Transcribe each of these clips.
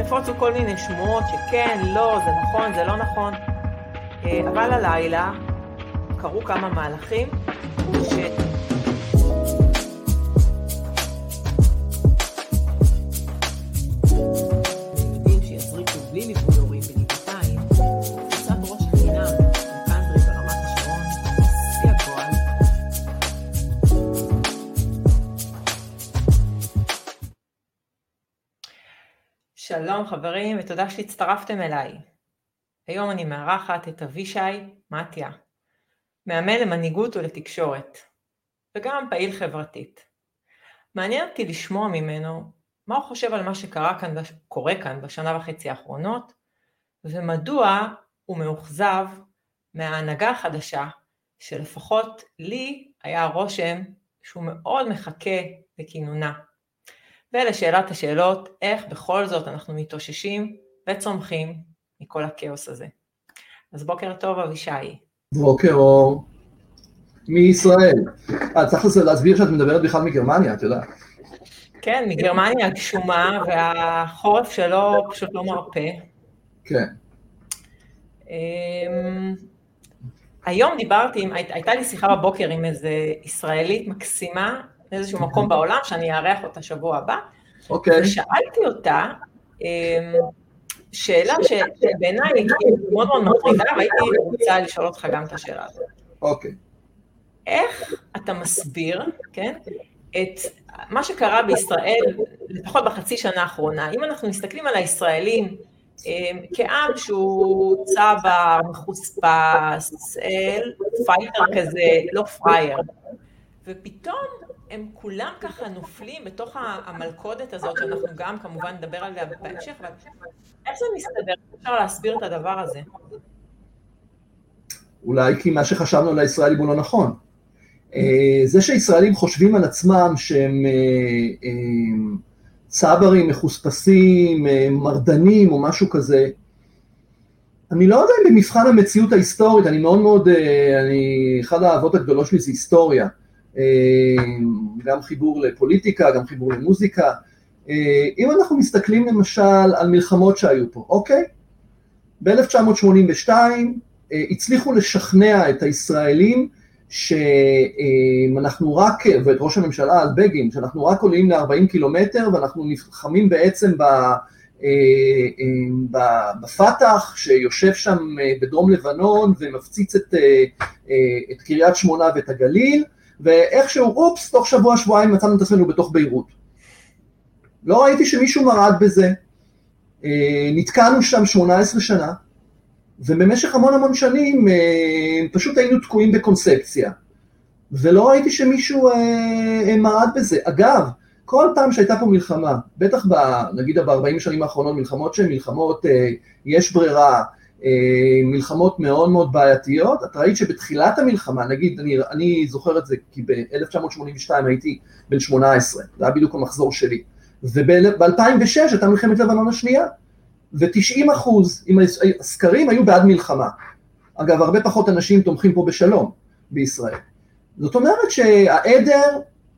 נפוצו כל מיני שמועות שכן, לא, זה נכון, זה לא נכון. אבל הלילה קרו כמה מהלכים לימודים שיזריקו בלי ליווי הורים בדיגיטאים, קבוצת ראש החינם מקנטרי ברמת השרון, שיא הגועל. שלום חברים ותודה שהצטרפתם אליי. היום אני מארחת את אבישי מתיה, מאמן למנהיגות ולתקשורת, וגם פעיל חברתית. מעניין אותי לשמוע ממנו מה הוא חושב על מה שקורה כאן בשנה וחצי האחרונות, ומדוע הוא מאוכזב מההנהגה החדשה, שלפחות לי היה הרושם שהוא מאוד מחכה לכינונה. ולשאלת השאלות, איך בכל זאת אנחנו מתאוששים וצומחים מכל הכאוס הזה. אז בוקר טוב אבישי. בוקר אור. מישראל. צריך להסביר שאת מדברת בכלל מגרמניה, אתה יודע. כן, מגרמניה הגשומה, והחורף שלו פשוט לא מרפא. כן. היום דיברתי, הייתה לי שיחה בבוקר עם איזה ישראלית מקסימה, באיזשהו מקום בעולם, שאני אארח אותה שבוע הבא. אוקיי. ושאלתי אותה, שאלה שבעיניי היא מאוד מאוד מטרידה, והייתי רוצה לשאול אותך גם את השאלה הזאת. אוקיי. איך אתה מסביר, כן, את מה שקרה בישראל, לפחות בחצי שנה האחרונה, אם אנחנו מסתכלים על הישראלים, כעם שהוא צבר, מחוספס, פייטר כזה, לא פרייר, ופתאום הם כולם ככה נופלים בתוך המלכודת הזאת, שאנחנו גם כמובן נדבר עליה בהמשך, אבל איך זה מסתדר? אפשר להסביר את הדבר הזה? אולי כי מה שחשבנו על הישראלים הוא לא נכון. זה שהישראלים חושבים על עצמם שהם צברים, מחוספסים, מרדנים או משהו כזה, אני לא יודע אם במבחן המציאות ההיסטורית, אחד האהבות הגדולות שלי זה היסטוריה, גם חיבור לפוליטיקה, גם חיבור למוזיקה. אם אנחנו מסתכלים למשל על מלחמות שהיו פה, אוקיי? ב-1982 הצליחו לשכנע את הישראלים שאנחנו רק, ואת ראש הממשלה על בגין, שאנחנו רק עולים ל-40 קילומטר ואנחנו נלחמים בעצם בפתח שיושב שם בדרום לבנון ומפציץ את קריית שמונה ואת הגליל, ואיכשהו, תוך שבוע-שבועיים מצאנו את עצמנו בתוך ביירות. לא ראיתי שמישהו מרד בזה, נתקענו שם 18 שנה, ובמשך המון שנים פשוט היינו תקועים בקונספציה, ולא ראיתי שמישהו מרד בזה. אגב, כל פעם שהייתה פה מלחמה, בטח נגיד ב-40 שנים האחרונות, מלחמות שהן מלחמות, יש ברירה, מלחמות מאוד מאוד בעייתיות, את ראית שבתחילת המלחמה, נגיד, אני זוכר את זה, כי ב-1982 הייתי בן 18, זה היה בדיוק המחזור שלי, וב-2006 הייתה מלחמת לבנון השנייה, ו-90% עם הסקרים היו בעד מלחמה. אגב, הרבה פחות אנשים תומכים פה בשלום בישראל. זאת אומרת שהעדר,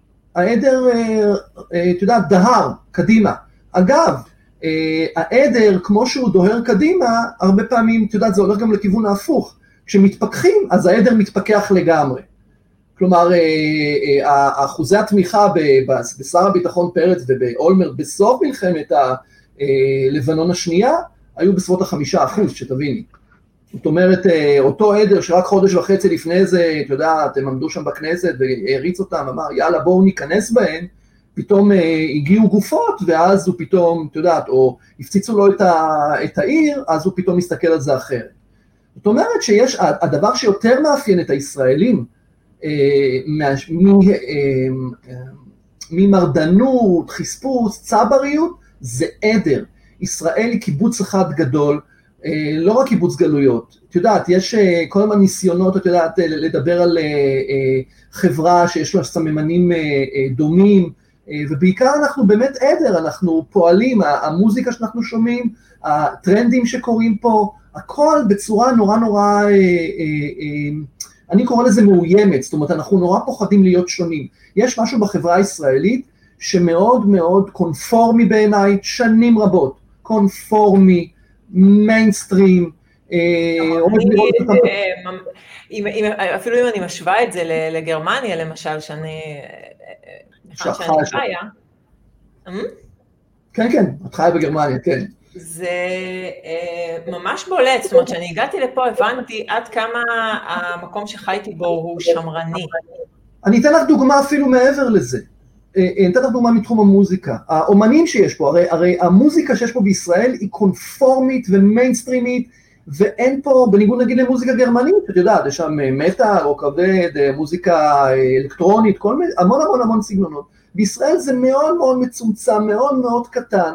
אתה יודע, דהר, קדימה. אגב, העדר, כמו שהוא דוהר קדימה, הרבה פעמים, אתה יודע, זה הולך גם לכיוון ההפוך. כשמתפכחים, אז העדר מתפכח לגמרי. כלומר, אחוזי התמיכה בשר הביטחון פרץ ובאולמרט בסוף מלחמת לבנון השנייה, היו בסביבות 5%, שתביני. זאת אומרת, אותו עדר שרק חודש וחצי לפני זה, אתה יודע, אתם עמדו שם בכנסת והריץ אותם, אמר, יאללה, בואו ניכנס בהן, פתאום הגיעו גופות, ואז הוא פתאום, אתה יודעת, או הפציצו לו את העיר, אז הוא פתאום מסתכל על זה אחרת. זאת אומרת שיש, הדבר שיותר מאפיין את הישראלים, ממרדנות, חספוס, צבריות, זה עדר. ישראל היא קיבוץ אחד גדול, לא רק קיבוץ גלויות. את יודעת, יש כל הזמן ניסיונות, את יודעת, לדבר על חברה שיש לה סממנים דומים, ובעיקר אנחנו באמת עדר, אנחנו פועלים, המוזיקה שאנחנו שומעים, הטרנדים שקורים פה, הכל בצורה נורא, אני קורא לזה מאוימת, זאת אומרת, אנחנו נורא פוחדים להיות שונים. יש משהו בחברה הישראלית שמאוד מאוד קונפורמי בעיניי, שנים רבות. קונפורמי, מיינסטרים, אפילו אם אני משווה את זה לגרמניה, למשל, שאני חיה. כן, כן, את חיה בגרמניה, כן. זה ממש בולט, זאת אומרת, שאני הגעתי לפה, הבנתי עד כמה המקום שחייתי בו הוא שמרני. אני אתן לך דוגמה אפילו מעבר לזה. אני אתן לך דוגמה מתחום המוזיקה. האומנים שיש פה, הרי המוזיקה שיש פה בישראל היא קונפורמית ומיינסטרימית, ואין פה, בניגוד נגיד למוזיקה גרמנית, את יודעת, יש שם מטאל, רוק כבד, מוזיקה אלקטרונית, המון סגנונות. בישראל זה מאוד מאוד מצומצם, מאוד מאוד קטן,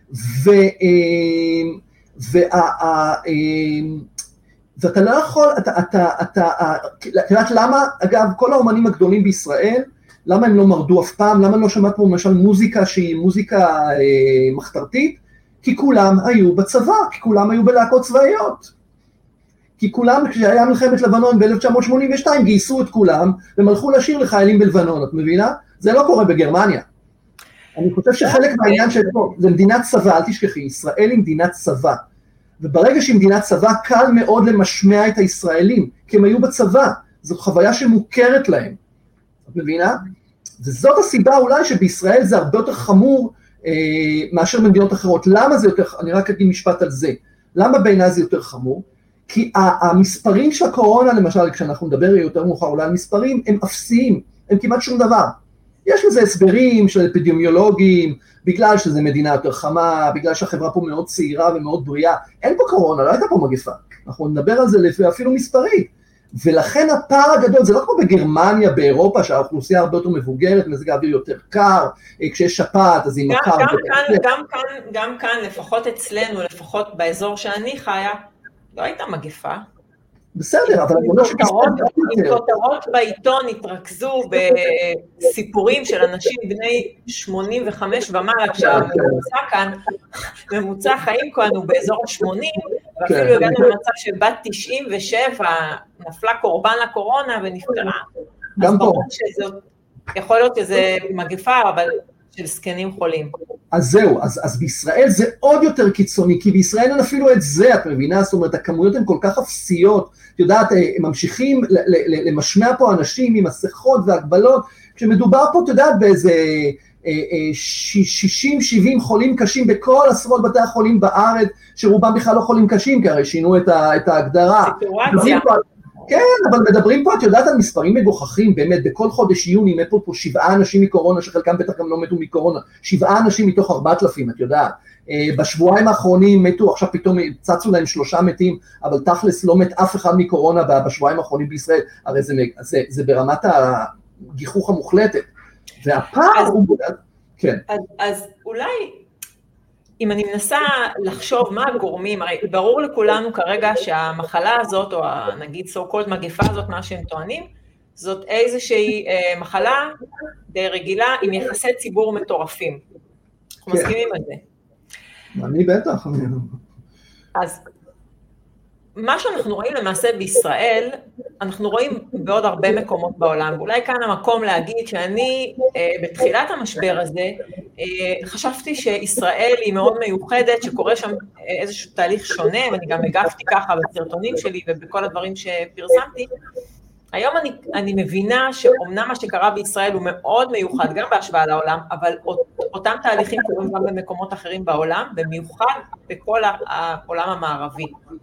ואתה לא יכול, אתה יודעת למה, אגב, כל האומנים הגדולים בישראל, למה הם לא מרדו אף פעם, למה לא שמעת פה למשל מוזיקה שהיא מוזיקה מחתרתית? כי כולם היו בצבא, כי כולם היו בלהקות צבאיות. כי כולם, כשהיה מלחמת לבנון ב-1982, גייסו את כולם, והם הלכו לשיר לחיילים בלבנון, את מבינה? זה לא קורה בגרמניה. אני חושב שחלק מהעניין שפה, זה מדינת צבא, אל תשכחי, ישראל היא מדינת צבא. וברגע שהיא מדינת צבא, קל מאוד למשמע את הישראלים, כי הם היו בצבא. זאת חוויה שמוכרת להם. את מבינה? וזאת הסיבה אולי שבישראל זה הרבה יותר חמור, מאשר במדינות אחרות. למה זה יותר, אני רק אגיד משפט על זה, למה בעיניי זה יותר חמור? כי המספרים של הקורונה, למשל, כשאנחנו נדבר יותר מאוחר אולי על מספרים, הם אפסיים, הם כמעט שום דבר. יש לזה הסברים של אפידמיולוגים, בגלל שזה מדינה יותר חמה, בגלל שהחברה פה מאוד צעירה ומאוד בריאה, אין פה קורונה, לא הייתה פה מגפה, אנחנו נדבר על זה אפילו מספרי, ולכן הפער הגדול, זה לא כמו בגרמניה, באירופה, שהאוכלוסייה הרבה יותר מבוגרת, מזג האוויר יותר קר, כשיש שפעת, אז היא מקר. גם כאן, לפחות אצלנו, לפחות באזור שאני חיה, לא הייתה מגפה. בסדר, אבל אני אומר אם כותרות בעיתון התרכזו בסיפורים של אנשים בני 85 ומעלה, כשהממוצע כאן, ממוצע חיים כאן הוא באזור 80, ואפילו הגענו למצב שבת 97 נפלה קורבן לקורונה ונפטרה. אז ברור שזאת, יכול להיות שזה מגפה, אבל של זקנים חולים. אז זהו, אז בישראל זה עוד יותר קיצוני, כי בישראל אין אפילו את זה, את מבינה? זאת אומרת, הכמויות הן כל כך אפסיות, את יודעת, הם ממשיכים למשמע פה אנשים עם מסכות והגבלות, כשמדובר פה, את יודעת, באיזה 60-70 חולים קשים בכל עשרות בתי החולים בארץ, שרובם בכלל לא חולים קשים, כי הרי שינו את ההגדרה. סיטואציה. כן, אבל מדברים פה, את יודעת, על מספרים מגוחכים, באמת, בכל חודש יוני מתו פה 7 אנשים מקורונה, שחלקם בטח גם לא מתו מקורונה, 7 אנשים מתוך 4,000, את יודעת. בשבועיים האחרונים מתו, עכשיו פתאום צצו להם 3 מתים, אבל תכלס לא מת אף אחד מקורונה בשבועיים האחרונים בישראל, הרי זה ברמת הגיחוך המוחלטת. והפער הוא... כן. אז אולי... אם אני מנסה לחשוב מה הגורמים, הרי ברור לכולנו כרגע שהמחלה הזאת, או נגיד so called מגפה הזאת, מה שהם טוענים, זאת איזושהי מחלה די רגילה עם יחסי ציבור מטורפים. אנחנו מסכימים על זה. אני בטח. אז מה שאנחנו רואים למעשה בישראל, אנחנו רואים בעוד הרבה מקומות בעולם, ואולי כאן המקום להגיד שאני בתחילת המשבר הזה, חשבתי שישראל היא מאוד מיוחדת, שקורה שם איזשהו תהליך שונה, ואני גם הגבתי ככה בסרטונים שלי ובכל הדברים שפרסמתי. היום אני מבינה שאומנם מה שקרה בישראל הוא מאוד מיוחד, גם בהשוואה לעולם, אבל אותם תהליכים קורים גם במקומות אחרים בעולם, במיוחד בכל העולם המערבי.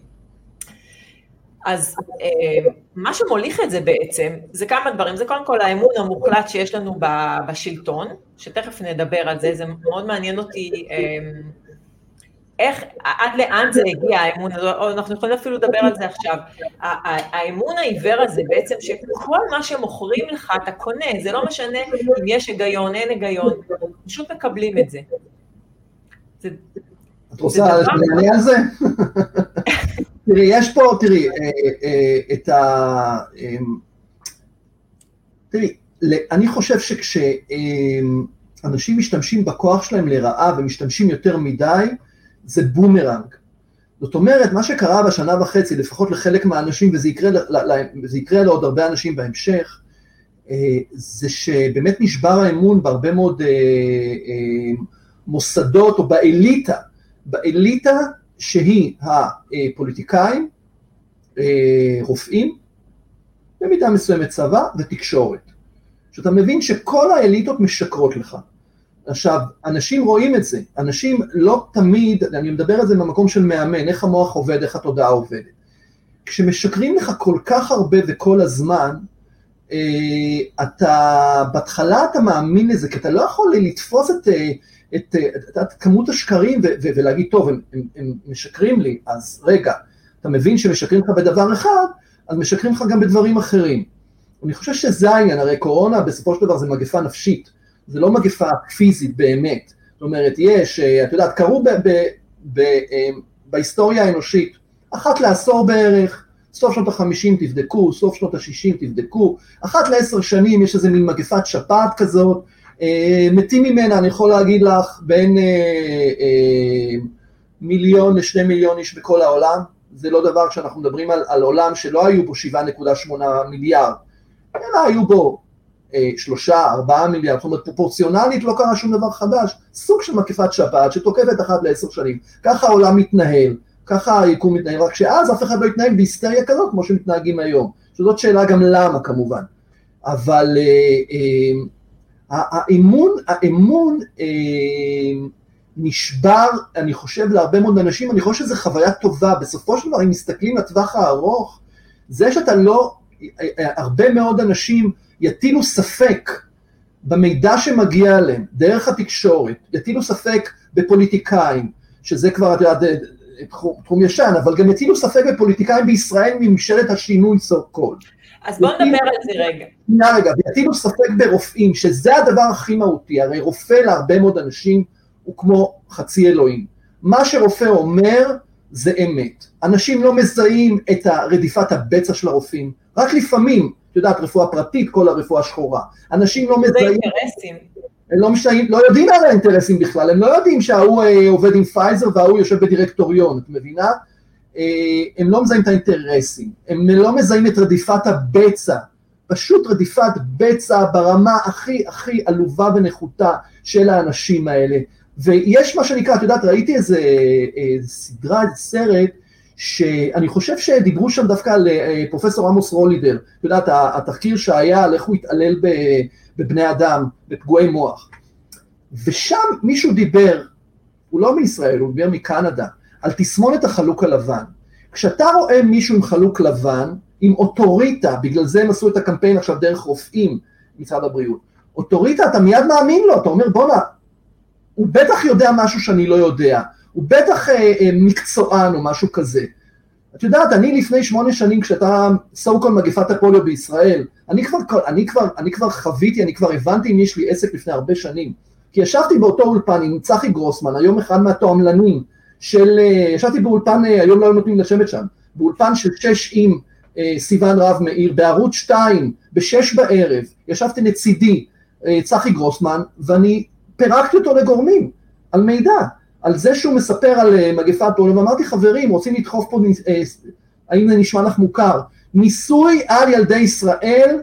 אז מה שמוליך את זה בעצם, זה כמה דברים, זה קודם כל האמון המוחלט שיש לנו בשלטון, שתכף נדבר על זה, זה מאוד מעניין אותי, איך, עד לאן זה הגיע האמון הזה, או אנחנו יכולים אפילו לדבר על זה עכשיו, האמון העיוור הזה בעצם, שכל מה שמוכרים לך אתה קונה, זה לא משנה אם יש היגיון, אין היגיון, פשוט מקבלים את זה. את רוצה לעניין על זה? תראי, יש פה, אני חושב שכשאנשים משתמשים בכוח שלהם לרעה ומשתמשים יותר מדי, זה בומרנג. זאת אומרת, מה שקרה בשנה וחצי, לפחות לחלק מהאנשים, וזה יקרה לעוד הרבה אנשים בהמשך, זה שבאמת נשבר האמון בהרבה מאוד מוסדות או באליטה, באליטה שהיא הפוליטיקאים, רופאים, במידה מסוימת צבא ותקשורת. שאתה מבין שכל האליטות משקרות לך. עכשיו, אנשים רואים את זה, אנשים לא תמיד, אני מדבר על זה במקום של מאמן, איך המוח עובד, איך התודעה עובדת. כשמשקרים לך כל כך הרבה וכל הזמן, בהתחלה אתה מאמין לזה, כי אתה לא יכול לתפוס את כמות השקרים ולהגיד, טוב, הם משקרים לי, אז רגע, אתה מבין שמשקרים לך בדבר אחד, אז משקרים לך גם בדברים אחרים. אני חושב שזה העניין, הרי קורונה בסופו של דבר זה מגפה נפשית, זה לא מגפה פיזית באמת. זאת אומרת, יש, את יודעת, קראו בהיסטוריה האנושית, אחת לעשור בערך, סוף שנות ה-50 תבדקו, סוף שנות ה-60 תבדקו, אחת ל10 שנים יש איזה מין מגפת שפעת כזאת, מתים ממנה, אני יכול להגיד לך, בין 1 מיליון ל2 מיליון איש בכל העולם, זה לא דבר כשאנחנו מדברים על עולם שלא היו בו 7.8 מיליארד, אלא היו בו 3-4 מיליארד, זאת אומרת פרופורציונלית לא קרה שום דבר חדש, סוג של מגפת שפעת שתוקפת אחת ל10 שנים, ככה העולם מתנהל, ככה היקום מתנהל, רק שאז אף אחד לא יתנהג בהיסטריה כזאת כמו שמתנהגים היום, שזאת שאלה גם למה כמובן, אבל האמון נשבר, אני חושב להרבה מאוד אנשים, אני חושב שזו חוויה טובה, בסופו של דבר אם מסתכלים לטווח הארוך, זה שאתה לא, הרבה מאוד אנשים יטילו ספק במידע שמגיע עליהם, דרך התקשורת, יטילו ספק בפוליטיקאים, שזה כבר תחום ישן, אבל גם יטילו ספק בפוליטיקאים בישראל מממשלת השינוי so called. אז בואו נדבר על זה רגע. רגע, ויטילו ספק ברופאים, שזה הדבר הכי מהותי, הרי רופא להרבה מאוד אנשים הוא כמו חצי אלוהים. מה שרופא אומר זה אמת. אנשים לא מזהים את רדיפת הבצע של הרופאים, רק לפעמים, את יודעת, רפואה פרטית, כל הרפואה שחורה. אנשים לא מזהים... זה אינטרסים. הם לא יודעים על האינטרסים בכלל, הם לא יודעים שההוא עובד עם פייזר וההוא יושב בדירקטוריון, את מבינה? הם לא מזהים את האינטרסים, הם לא מזהים את רדיפת הבצע, פשוט רדיפת בצע ברמה הכי עלובה ונחותה של האנשים האלה. ויש מה שנקרא, את יודעת, ראיתי איזה סדרה, איזה סרט, שאני חושב שדיברו שם דווקא על פרופסור עמוס רולידר, את יודעת, התחקיר שהיה על איך הוא התעלל בבני אדם, בפגועי מוח. ושם מישהו דיבר, הוא לא מישראל, הוא דיבר מקנדה, על תסמונת החלוק הלבן. כשאתה רואה מישהו עם חלוק לבן, עם אוטוריטה, בגלל זה הם עשו את הקמפיין עכשיו דרך רופאים, משרד הבריאות, אוטוריטה, אתה מיד מאמין לו, אתה אומר, בונה, הוא בטח יודע משהו שאני לא יודע, הוא בטח מקצוען או משהו כזה. את יודעת, אני לפני 8 שנים, כשאתה סו-קול מגפת הפוליו בישראל, אני כבר חוויתי, אני כבר הבנתי אם יש לי עסק לפני הרבה שנים, כי ישבתי באותו אולפן עם צחי גרוסמן, היום אחד מהתועמלנים, ישבתי באולפן, היום לא נותנים לשבת שם, באולפן של 6 עם סיוון רב מאיר, בערוץ 2, ב6 בערב, ישבתי לצידי צחי גרוסמן, ואני פירקתי אותו לגורמים, על מידע, על זה שהוא מספר על מגפת פוליו, ואמרתי חברים, רוצים לדחוף פה, האם זה נשמע לך מוכר, ניסוי על ילדי ישראל,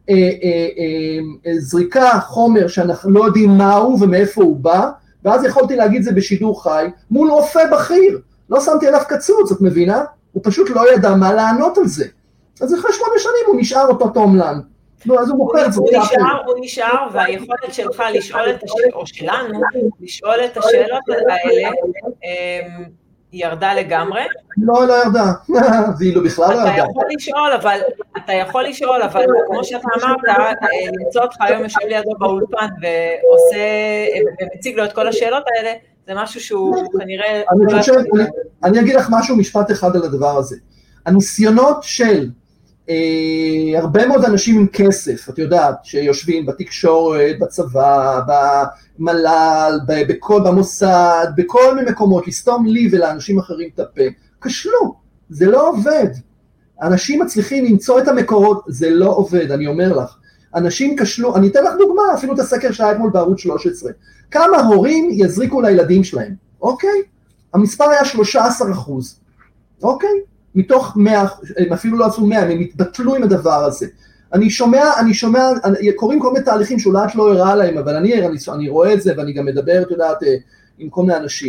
זריקה חומר שאנחנו לא יודעים מהו ומאיפה הוא בא, ואז יכולתי להגיד זה בשידור חי, מול רופא בכיר, לא שמתי עליו קצוץ, את מבינה? הוא פשוט לא ידע מה לענות על זה. אז אחרי 8 שנים הוא נשאר אותו תומלן. לא, אז הוא מוכר את זה. הוא נשאר, והיכולת שלך לשאול את השאלות, או שלנו, לשאול את השאלות האלה, ירדה לגמרי. לא ירדה, ואילו בכלל לא ירדה. אתה יכול לשאול, אבל כמו שאתה אמרת, למצוא אותך היום יושב לידו באולפן, ומציג לו את כל השאלות האלה, זה משהו שהוא כנראה... אני אגיד לך משהו, משפט אחד על הדבר הזה. הניסיונות של הרבה מאוד אנשים עם כסף, את יודעת, שיושבים בתקשורת, בצבא, במל"ל, במוסד, בכל מיני מקומות, לסתום לי ולאנשים אחרים את הפה, כשלו, זה לא עובד. אנשים מצליחים למצוא את המקורות, זה לא עובד, אני אומר לך. אנשים כשלו, אני אתן לך דוגמה, אפילו את הסקר שהיה אתמול בערוץ 13, כמה הורים יזריקו לילדים שלהם, אוקיי? המספר היה 13%, אוקיי? מתוך 100, הם אפילו לא עשו 100, הם התבטלו עם הדבר הזה. אני שומע, קוראים כל מיני תהליכים שאולי את לא הראה להם, אבל אני רואה את זה, ואני גם מדבר, את יודעת, עם כל מיני אנשים.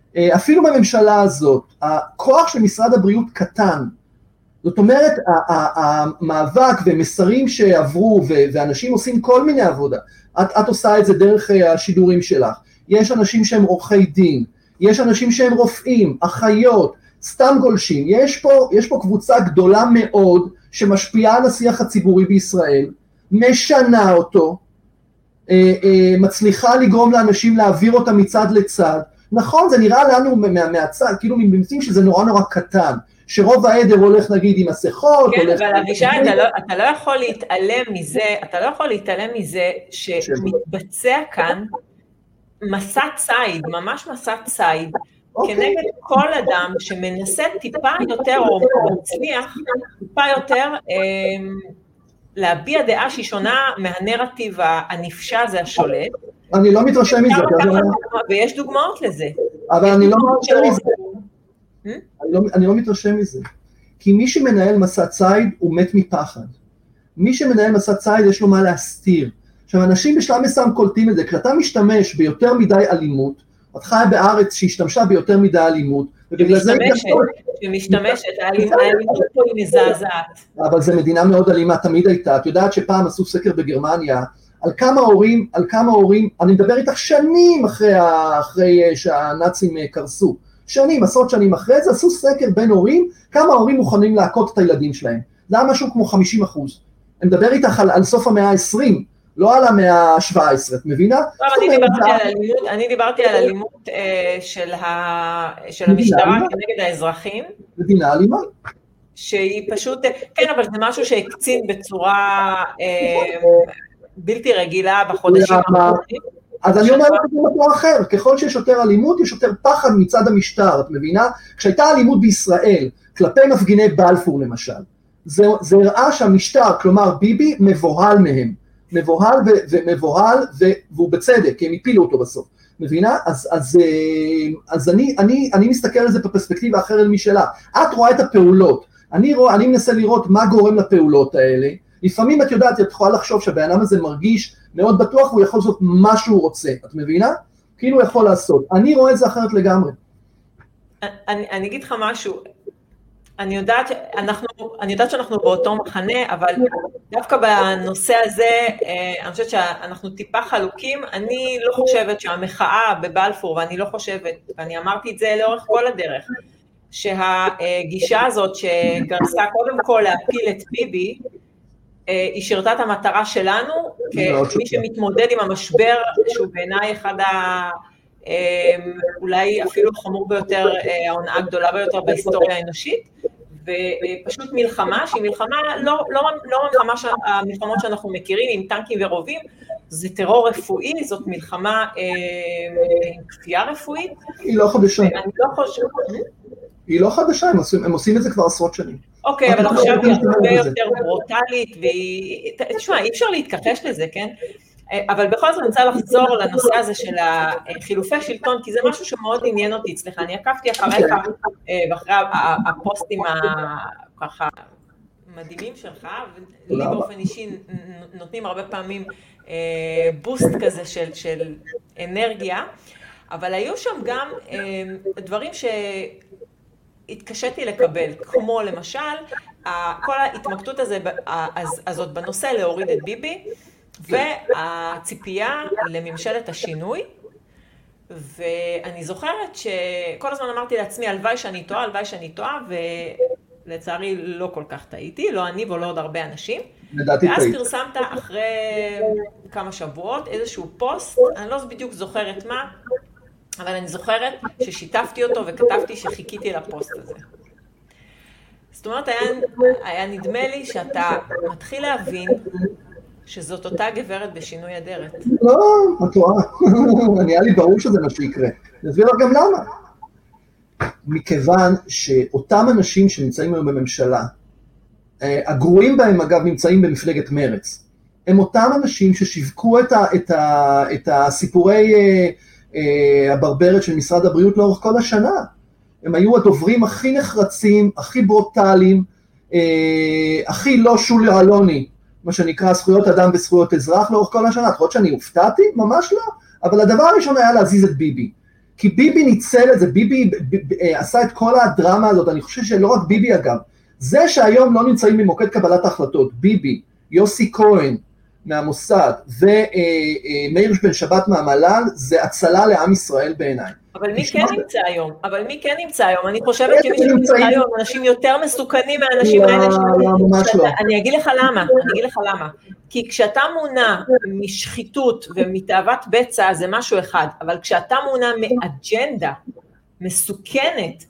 אפילו בממשלה הזאת, הכוח של משרד הבריאות קטן, זאת אומרת, המאבק ומסרים שעברו, ואנשים עושים כל מיני עבודה, את עושה את זה דרך השידורים שלך, יש אנשים שהם עורכי דין, יש אנשים שהם רופאים, אחיות, סתם גולשים, יש פה קבוצה גדולה מאוד, שמשפיעה על השיח הציבורי בישראל, משנה אותו, מצליחה לגרום לאנשים להעביר אותה מצד לצד, נכון, זה נראה לנו מהצד, כאילו מבמצים שזה נורא נורא קטן, שרוב העדר הולך נגיד עם מסכות. כן, אבל אבישי, אתה לא יכול להתעלם מזה, שמתבצע כאן מסע ציד, ממש מסע ציד, כנגד כל אדם שמנסה טיפה יותר, או מצליח טיפה יותר, להביע דעה שהיא שונה מהנרטיב הנפשע הזה השולט. אני לא מתרשם מזה. ויש דוגמאות לזה. אבל אני לא מתרשם מזה. כי מי שמנהל מסע ציד הוא מת מפחד. מי שמנהל מסע ציד יש לו מה להסתיר. עכשיו, אנשים בשלב מסוים קולטים את זה, כשאתה משתמש ביותר מדי אלימות, את חיה בארץ שהשתמשה ביותר מדי אלימות, שמשתמשת, האלימות פה היא מזעזעת. אבל זו מדינה מאוד אלימה, תמיד הייתה. את יודעת שפעם עשו סקר בגרמניה, על כמה הורים, אני מדבר איתך שנים אחרי שהנאצים קרסו, עשרות שנים אחרי זה, עשו סקר בין הורים, כמה הורים מוכנים להכות את הילדים שלהם. זה היה משהו כמו 50%. אני מדבר איתך על סוף המאה ה-20, לא על המאה ה-17, את מבינה? אני דיברתי על אלימות של המשטרה כנגד האזרחים. מדינה אלימה? שהיא פשוט, כן, אבל זה משהו שהקצין בצורה בלתי רגילה בחודשים האחרונים. אז אני אומר לך במקום אחר, ככל שיש יותר אלימות, יש יותר פחד מצד המשטר, את מבינה? כשהייתה אלימות בישראל, כלפי מפגיני בלפור למשל, זה הראה שהמשטר, כלומר ביבי, מבוהל מהם. מבוהל והוא בצדק, כי הם הפילו אותו בסוף. מבינה? אז אני מסתכל על זה בפרספקטיבה אחרת משלה. את רואה את הפעולות. אני מנסה לראות מה גורם לפעולות האלה. לפעמים את יודעת, את יכולה לחשוב שהבן הזה מרגיש מאוד בטוח, והוא יכול לעשות מה שהוא רוצה. את מבינה? כאילו הוא יכול לעשות. אני רואה את זה אחרת לגמרי. אני אגיד לך משהו. אני יודעת שאנחנו באותו מחנה, אבל דווקא בנושא הזה, אני חושבת שאנחנו טיפה חלוקים. אני לא חושבת שהמחאה בבלפור, ואני לא חושבת, ואני אמרתי את זה לאורך כל הדרך, שהגישה הזאת שגרסה קודם כל להפיל את ביבי, היא שירתה את המטרה שלנו, כמי שמתמודד עם המשבר, שהוא בעיניי אחד אולי אפילו חמור ביותר, ההונאה גדולה ביותר בהיסטוריה האנושית, ופשוט מלחמה, שהיא מלחמה, לא המלחמות שאנחנו מכירים, עם טנקים ורובים, זה טרור רפואי, זאת מלחמה עם כפייה רפואית. היא לא חדשה. אני לא חושבת. היא לא חדשה, הם עושים את זה כבר עשרות שנים. אוקיי, אבל עכשיו היא הרבה יותר ברוטלית, תשמע, אי אפשר להתכחש לזה, כן? אבל בכל זאת אני רוצה לחזור לנושא הזה של החילופי שלטון, כי זה משהו שמאוד עניין אותי, סליחה, אני עקבתי אחריך, ואחרי הפוסטים ככה מדהימים שלך, ולי באופן אישי נותנים הרבה פעמים בוסט כזה של אנרגיה, אבל היו שם גם דברים שהתקשיתי לקבל, כמו למשל, כל ההתמקדות הזאת בנושא להוריד את ביבי, והציפייה לממשלת השינוי, ואני זוכרת שכל הזמן אמרתי לעצמי, הלוואי שאני טועה, ולצערי לא כל כך טעיתי, לא אני ולא עוד הרבה אנשים, ואז פרסמת אחרי כמה שבועות איזשהו פוסט, אני לא בדיוק זוכרת מה, אבל אני זוכרת ששיתפתי אותו וכתבתי שחיכיתי לפוסט הזה. זאת אומרת, היה נדמה לי שאתה מתחיל להבין שזאת אותה גברת בשינוי אדרת. לא, את רואה. נהיה לי ברור שזה מה שיקרה. נסביר לך גם למה. מכיוון שאותם אנשים שנמצאים היום בממשלה, הגרועים בהם אגב נמצאים במפלגת מרץ, הם אותם אנשים ששיווקו את הסיפורי הברברת של משרד הבריאות לאורך כל השנה. הם היו הדוברים הכי נחרצים, הכי ברוטליים, הכי לא שולי אלוני, מה שנקרא זכויות אדם וזכויות אזרח לאורך כל השנה. את חושבת שאני הופתעתי? ממש לא. אבל הדבר הראשון היה להזיז את ביבי. כי ביבי ניצל את זה, ביבי עשה את כל הדרמה הזאת, אני חושב שלא רק ביבי אגב, זה שהיום לא נמצאים במוקד קבלת ההחלטות, ביבי, יוסי כהן מהמוסד ומאיר בן שבת מהמל"ל, זה הצלה לעם ישראל בעיניי. אבל מי כן נמצא היום? אני חושבת שמי שנמצא היום, אנשים יותר מסוכנים מהאנשים האלה. ממש לא. אני אגיד לך למה. כי כשאתה מונע משחיתות ומתאוות בצע זה משהו אחד, אבל כשאתה מונע מאג'נדה מסוכנת,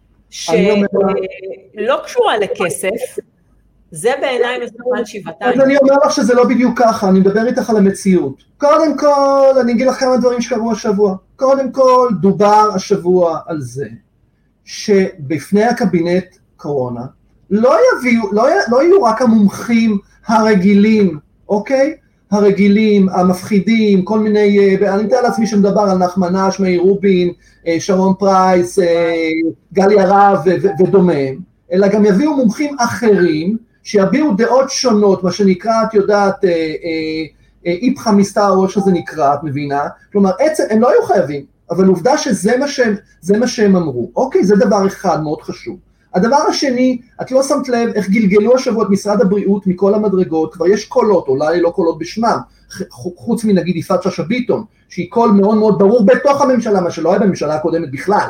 שלא קשורה לכסף, זה בעיניי מסוכן שבעתיים. אז אני אומר לך שזה לא בדיוק ככה, אני מדבר איתך על המציאות. קודם כל, אני אגיד לך כמה דברים שקרו השבוע. קודם כל, דובר השבוע על זה, שבפני הקבינט קורונה, לא יהיו רק המומחים הרגילים, אוקיי? הרגילים, המפחידים, כל מיני, אני מתאר לעצמי שמדבר על נחמן אש, מאיר רובין, שרון פרייס, גלי הרב ודומיהם, אלא גם יביאו מומחים אחרים, שיביאו דעות שונות, מה שנקרא, את יודעת, איפכא מסתברא, או שזה נקרא, את מבינה? כלומר, הם לא היו חייבים, אבל עובדה שזה מה שהם אמרו. אוקיי, זה דבר אחד מאוד חשוב. הדבר השני, את לא שמת לב איך גלגלו השבוע את משרד הבריאות מכל המדרגות, כבר יש קולות, אולי לא קולות בשמם, חוץ מנגיד יפעת שאשא ביטון, שהיא קול מאוד מאוד ברור בתוך הממשלה, מה שלא היה בממשלה הקודמת בכלל.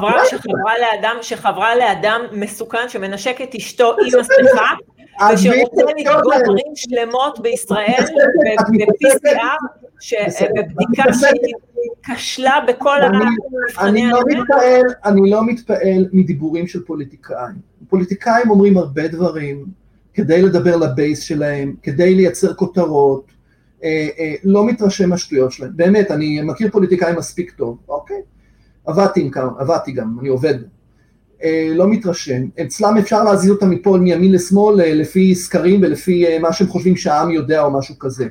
שחברה לאדם מסוכן שמנשק את אשתו עם מסכה, ושרוצה לסגור דברים שלמות בישראל, ב-PCR, שבבדיקה שהיא כשלה בכל אני לא מתפעל מדיבורים של פוליטיקאים. פוליטיקאים אומרים הרבה דברים, כדי לדבר לבייס שלהם, כדי לייצר כותרות, לא מתרשם מהשטויות שלהם. באמת, אני מכיר פוליטיקאים מספיק טוב, אוקיי? עבדתי גם, אני עובד. לא מתרשם. אצלם אפשר להזיז אותם מפה מימין לשמאל, לפי סקרים ולפי מה שהם חושבים שהעם יודע או משהו כזה.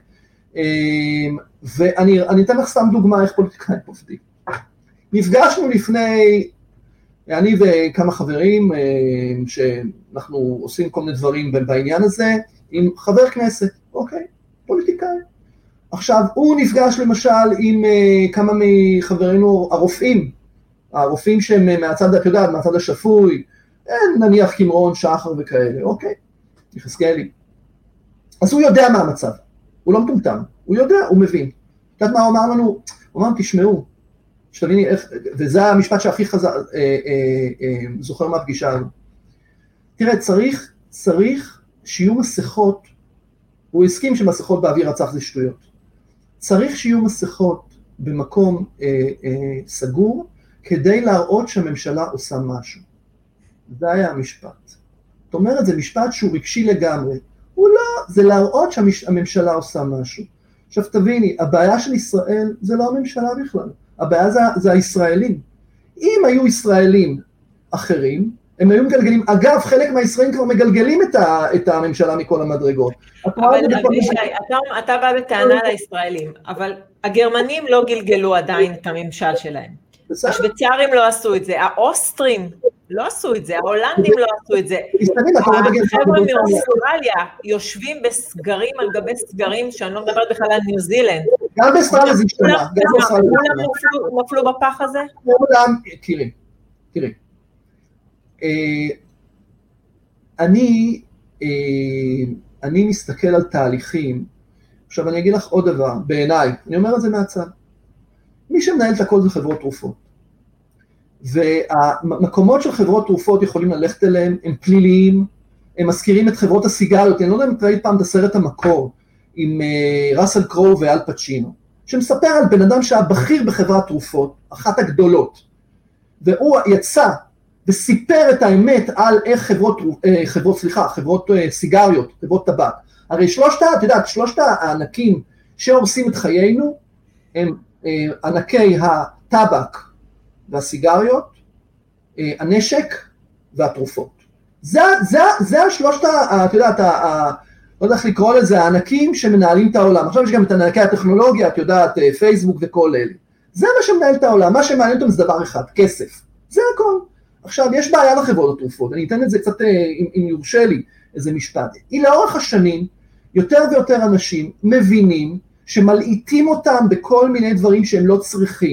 ואני אתן לך סתם דוגמה איך פוליטיקאים עובדים. נפגשנו לפני, אני וכמה חברים, שאנחנו עושים כל מיני דברים בעניין הזה, עם חבר כנסת, אוקיי? פוליטיקאים. עכשיו, הוא נפגש למשל עם כמה מחברינו הרופאים שהם מהצד, את יודעת, מהצד השפוי, נניח כמרון, שחר וכאלה, אוקיי? יחזקאלי. אז הוא יודע מה המצב, הוא לא מטומטם, הוא יודע, הוא מבין. את יודעת מה הוא אמר לנו? הוא אמר, תשמעו, שתביני איך, וזה המשפט שהכי חזר, זוכר מהפגישה הזו. תראה, צריך שיהיו מסכות, הוא הסכים שמסכות באוויר רצח זה שטויות. צריך שיהיו מסכות במקום סגור, כדי להראות שהממשלה עושה משהו. זה היה המשפט. זאת אומרת, זה משפט שהוא רגשי לגמרי. הוא לא, זה להראות שהממשלה עושה משהו. עכשיו תביני, הבעיה של ישראל זה לא הממשלה בכלל. הבעיה זה הישראלים. אם היו ישראלים אחרים, הם היו מגלגלים, אגב, חלק מהישראלים כבר מגלגלים את הממשלה מכל המדרגות. אבל אתה בא בטענה לישראלים, אבל הגרמנים לא גלגלו עדיין את הממשל שלהם. השוויצרים לא עשו את זה, האוסטרים לא עשו את זה, ההולנדים לא עשו את זה. החבר'ה מאוסטרליה יושבים בסגרים על גבי סגרים, שאני לא מדברת בכלל על ניו זילנד. גם באוסטרליה זה השתנה. כולם נפלו בפח הזה? תראי. אני מסתכל על תהליכים, עכשיו אני אגיד לך עוד דבר, בעיניי, אני אומר את זה מהצד. מי שמנהל את הכל זה חברות תרופות. והמקומות של חברות תרופות יכולים ללכת אליהם, הם פליליים, הם מזכירים את חברות הסיגריות, אני לא יודע אם ראית פעם את הסרט המקור, עם ראסל קרואו ואל פצ'ינו, שמספר על בן אדם שהיה בכיר בחברת תרופות, אחת הגדולות, והוא יצא וסיפר את האמת על איך חברות סיגריות, חברות טבק. הרי שלושת הענקים שהורסים את חיינו, הם ענקי הטבק והסיגריות, הנשק והתרופות. זה השלושת, את יודעת, לא יודע איך לקרוא לזה, הענקים שמנהלים את העולם. עכשיו יש גם את ענקי הטכנולוגיה, את יודעת, פייסבוק וכל אלה. זה מה שמנהל את העולם, מה שמעניין אותם זה דבר אחד, כסף. זה הכל. עכשיו, יש בעיה לחברות התרופות, אני אתן את זה קצת, אם יורשה לי, איזה משפט. היא לאורך השנים, יותר ויותר אנשים מבינים, שמלעיטים אותם בכל מיני דברים שהם לא צריכים,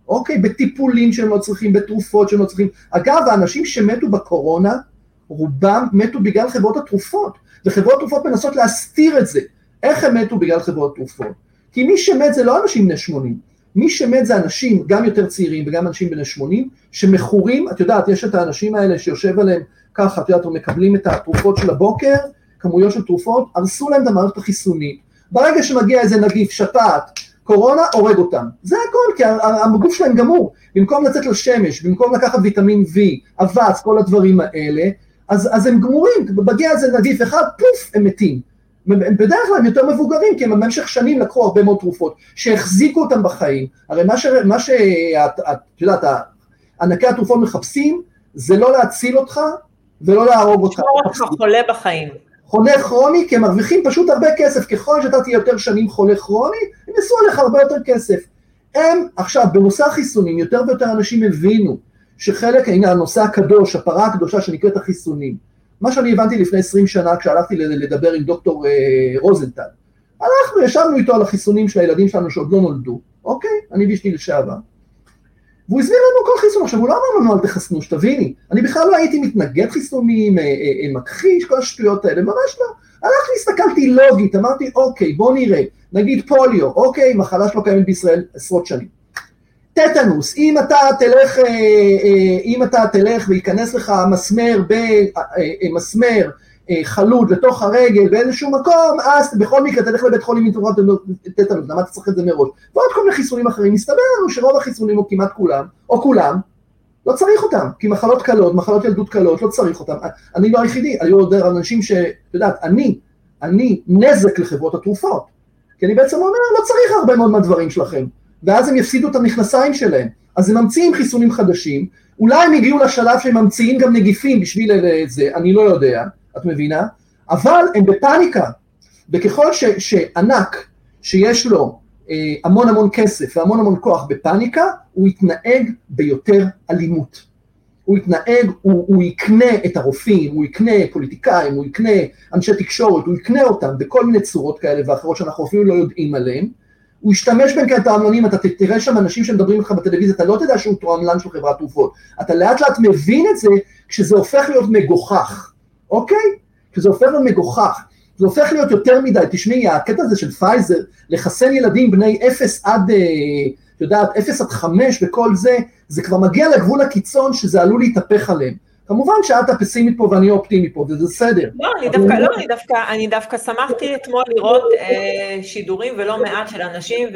אוקיי? בטיפולים שהם לא צריכים, בתרופות שהם לא צריכים. אגב, האנשים שמתו בקורונה, רובם מתו בגלל חברות התרופות, וחברות התרופות מנסות להסתיר את זה. איך הם מתו בגלל חברות התרופות? כי מי שמת זה לא אנשים בני 80, מי שמת זה אנשים גם יותר צעירים וגם אנשים בני 80, שמכורים, את יודעת, יש את האנשים האלה שיושב עליהם ככה, את יודעת, הם מקבלים את התרופות של הבוקר, כמויות של תרופות, הרסו להם את המערכת החיסונית, ברגע שמגיע איזה נגיף, שפעת, קורונה, הורג אותם. זה הכל, כי הגוף שלהם גמור. במקום לצאת לשמש, במקום לקחת ויטמין V, אבץ, כל הדברים האלה, אז הם גמורים, בגיע איזה נגיף אחד, פוף, הם מתים. בדרך כלל הם יותר מבוגרים, כי הם במשך שנים לקחו הרבה מאוד תרופות, שהחזיקו אותם בחיים. הרי מה שאת יודעת, ענקי התרופות מחפשים, זה לא להציל אותך, ולא להרוג אותך. לשמור אותך חולה בחיים. חולה כרוני, כי הם מרוויחים פשוט הרבה כסף, ככל שאתה תהיה יותר שנים חולה כרוני, הם יעשו עליך הרבה יותר כסף. הם, עכשיו, בנושא החיסונים, יותר ויותר אנשים הבינו, שחלק, הנה, הנושא הקדוש, הפרה הקדושה שנקראת החיסונים, מה שאני הבנתי לפני 20 שנה, כשהלכתי לדבר עם דוקטור רוזנטל, אנחנו ישבנו איתו על החיסונים של הילדים שלנו שעוד לא נולדו, אוקיי? אני ואשתי לשעבר. והוא הסביר לנו כל חיסון, עכשיו הוא לא אמר לנו אל תחסנו, שתביני, אני בכלל לא הייתי מתנגד חיסונים, מכחיש, כל השטויות האלה, ממש לא. הלכתי, הסתכלתי לוגית, אמרתי, אוקיי, בוא נראה, נגיד פוליו, אוקיי, מחלה שלא קיימת בישראל עשרות שנים. טטנוס, אם אתה תלך וייכנס לך מסמר חלוד לתוך הרגל באיזשהו מקום, אז בכל מקרה תלך לבית חולים מתרומת טטנוס, למה אתה צריך את זה מראש? ועוד כל מיני חיסונים אחרים, מסתבר לנו שרוב החיסונים, או כמעט כולם, או כולם, לא צריך אותם, כי מחלות קלות, מחלות ילדות קלות, לא צריך אותם. אני לא היחידי, היו עוד אנשים יודעת, אני נזק לחברות התרופות, כי אני בעצם אומר, לא צריך הרבה מאוד מהדברים שלכם, ואז הם יפסידו את המכנסיים שלהם, אז הם ממציאים חיסונים חדשים, אולי הם הגיעו לשלב שהם ממציאים גם נגיפים בשביל זה, אני לא יודע, את מבינה? אבל הם בפאניקה, וככל שענק שיש לו המון המון כסף והמון המון כוח בפאניקה, הוא יתנהג ביותר אלימות. הוא יתנהג, הוא יקנה את הרופאים, הוא יקנה פוליטיקאים, הוא יקנה אנשי תקשורת, הוא יקנה אותם בכל מיני צורות כאלה ואחרות שאנחנו אפילו לא יודעים עליהם, הוא ישתמש בין כאלה תועמלונים, אתה תראה שם אנשים שמדברים איתך בטלוויזיה, אתה לא תדע שהוא תועמלן של חברת תרופות, אתה לאט לאט מבין את זה כשזה הופך להיות מגוחך, אוקיי? כשזה הופך להיות מגוחך, זה הופך להיות יותר מדי, תשמעי, הקטע הזה של פייזר, לחסן ילדים בני 0 עד, יודעת, 0 עד 5 וכל זה, זה כבר מגיע לגבול הקיצון שזה עלול להתהפך עליהם. כמובן שאת הפסימית פה ואני אופטימי פה, וזה בסדר. לא, אני דווקא שמחתי אתמול לראות שידורים ולא מעט של אנשים,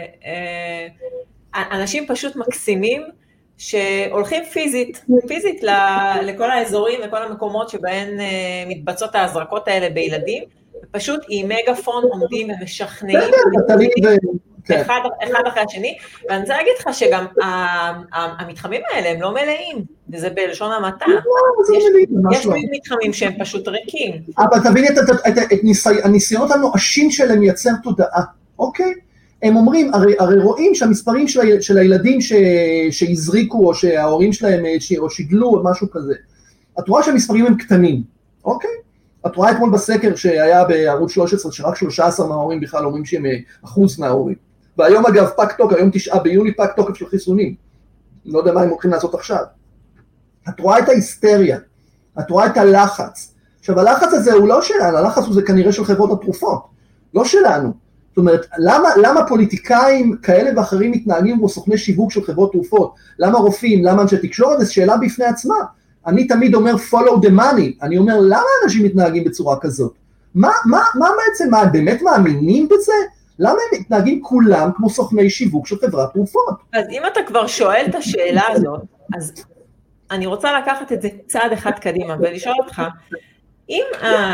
ואנשים פשוט מקסימים, שהולכים פיזית לכל האזורים וכל המקומות שבהן מתבצעות ההזרקות האלה בילדים, ופשוט עם מגפון עומדים ומשכנעים אחד אחרי השני, ואני רוצה להגיד לך שגם המתחמים האלה הם לא מלאים, וזה בלשון המעטה, יש מתחמים שהם פשוט ריקים. אבל תביני את הניסיונות הנואשים שלהם לייצר תודעה, אוקיי? הם אומרים, הרי רואים שהמספרים של הילדים שהזריקו, או שההורים שלהם או שיגלו, או משהו כזה, את רואה שהמספרים הם קטנים, אוקיי? את רואה אתמול בסקר שהיה בערוץ 13, שרק 13 מההורים בכלל אומרים שהם אחוז מההורים. והיום אגב פג תוקף, היום 9 ביולי פג תוקף של חיסונים. לא יודע מה הם הולכים לעשות עכשיו. את רואה את ההיסטריה, את רואה את הלחץ. עכשיו הלחץ הזה הוא לא שלנו, הלחץ הזה כנראה של חברות התרופות, לא שלנו. זאת אומרת, למה פוליטיקאים כאלה ואחרים מתנהגים כמו סוכני שיווק של חברות תרופות? למה רופאים? למה אנשי תקשורת? זו שאלה בפני עצמה. אני תמיד אומר follow the money, אני אומר למה אנשים מתנהגים בצורה כזאת? מה בעצם, מה באמת מאמינים בזה? למה הם מתנהגים כולם כמו סוכני שיווק של חברת תרופות? אז אם אתה כבר שואל את השאלה הזאת, אז אני רוצה לקחת את זה צעד אחד קדימה ולשאול אותך, אם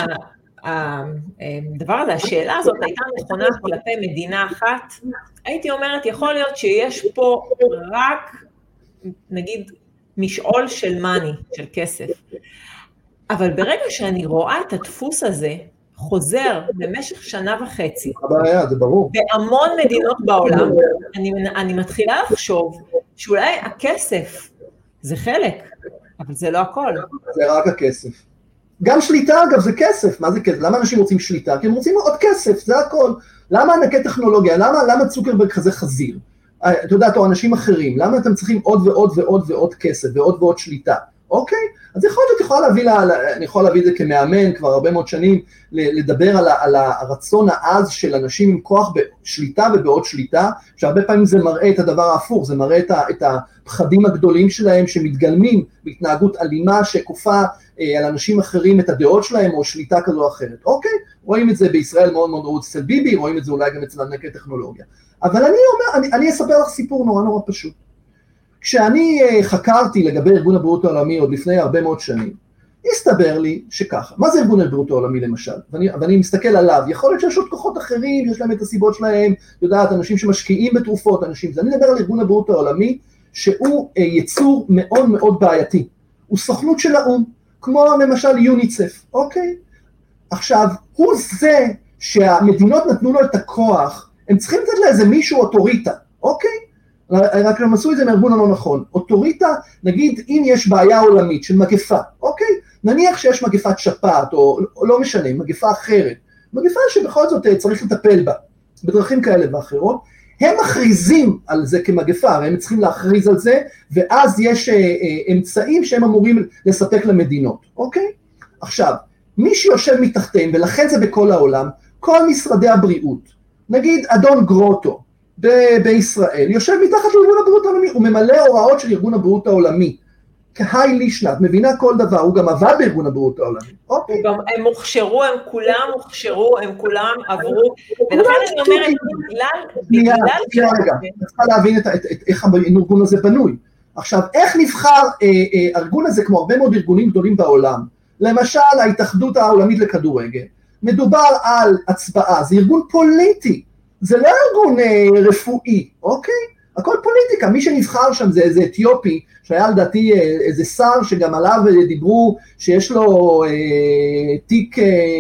הדבר הזה, השאלה הזאת הייתה נכונה כלפי מדינה אחת, הייתי אומרת, יכול להיות שיש פה רק, נגיד, משעול של מאני, של כסף. אבל ברגע שאני רואה את הדפוס הזה, חוזר במשך 1.5 שנה, הבעיה, זה ברור. בהמון מדינות בעולם, אני מתחילה לחשוב שאולי הכסף זה חלק, אבל זה לא הכל. זה רק הכסף. גם שליטה אגב זה כסף, מה זה כסף? למה אנשים רוצים שליטה? כי הם רוצים עוד כסף, זה הכל. למה ענקי טכנולוגיה? למה צוקרברג כזה חזיר? אתה יודע, או אנשים אחרים, למה אתם צריכים עוד ועוד ועוד ועוד כסף, ועוד ועוד שליטה? אוקיי? אז יכול להיות, אני יכול להביא את זה כמאמן כבר הרבה מאוד שנים, לדבר על הרצון העז של אנשים עם כוח בשליטה ובעוד שליטה, שהרבה פעמים זה מראה את הדבר ההפוך, זה מראה את הפחדים הגדולים שלהם שמתגלמים בהתנהגות אלימה שכופה על אנשים אחרים את הדעות שלהם או שליטה כזו או אחרת. אוקיי? רואים את זה בישראל מאוד מאוד רוץ אצל ביבי, רואים את זה אולי גם אצל ענקי טכנולוגיה. אבל אני אספר לך סיפור נורא נורא פשוט. כשאני חקרתי לגבי ארגון הבריאות העולמי עוד לפני הרבה מאוד שנים, הסתבר לי שככה, מה זה ארגון הבריאות העולמי למשל? ואני מסתכל עליו, יכול להיות שיש עוד כוחות אחרים, יש להם את הסיבות שלהם, יודעת, אנשים שמשקיעים בתרופות, אני מדבר על ארגון הבריאות העולמי, שהוא יצור מאוד מאוד בעייתי, הוא סוכנות של האו"ם, כמו למשל יוניצף, אוקיי? עכשיו, הוא זה שהמדינות נתנו לו את הכוח, הם צריכים לתת לאיזה מישהו אוטוריטה, אוקיי? רק הם עשו את זה מארגון הלא נכון. אוטוריטה, נגיד, אם יש בעיה עולמית של מגפה, אוקיי? נניח שיש מגפת שפעת, או לא משנה, מגפה אחרת, מגפה שבכל זאת צריך לטפל בה, בדרכים כאלה ואחרות, הם מכריזים על זה כמגפה, הרי הם צריכים להכריז על זה, ואז יש אמצעים שהם אמורים לספק למדינות, אוקיי? עכשיו, מי שיושב מתחתיהם, ולכן זה בכל העולם, כל משרדי הבריאות, נגיד אדון גרוטו, בישראל, יושב מתחת לארגון הבריאות העולמי, הוא ממלא הוראות של ארגון הבריאות העולמי, כהי לישנה, את מבינה כל דבר, הוא גם עבד בארגון הבריאות העולמי. אוקיי. גם הם הוכשרו, הם כולם הוכשרו, הם כולם עברו, ולכן אני אומרת, בגלל... רגע, אני צריכה להבין איך הארגון הזה בנוי. עכשיו, איך נבחר הארגון הזה, כמו הרבה מאוד ארגונים גדולים בעולם, למשל ההתאחדות העולמית לכדורגל, מדובר על הצבעה, זה ארגון פוליטי, זה לא ארגון רפואי, אוקיי? הכל פוליטיקה, מי שנבחר שם זה איזה אתיופי, שהיה לדעתי איזה שר שגם עליו דיברו שיש לו תיק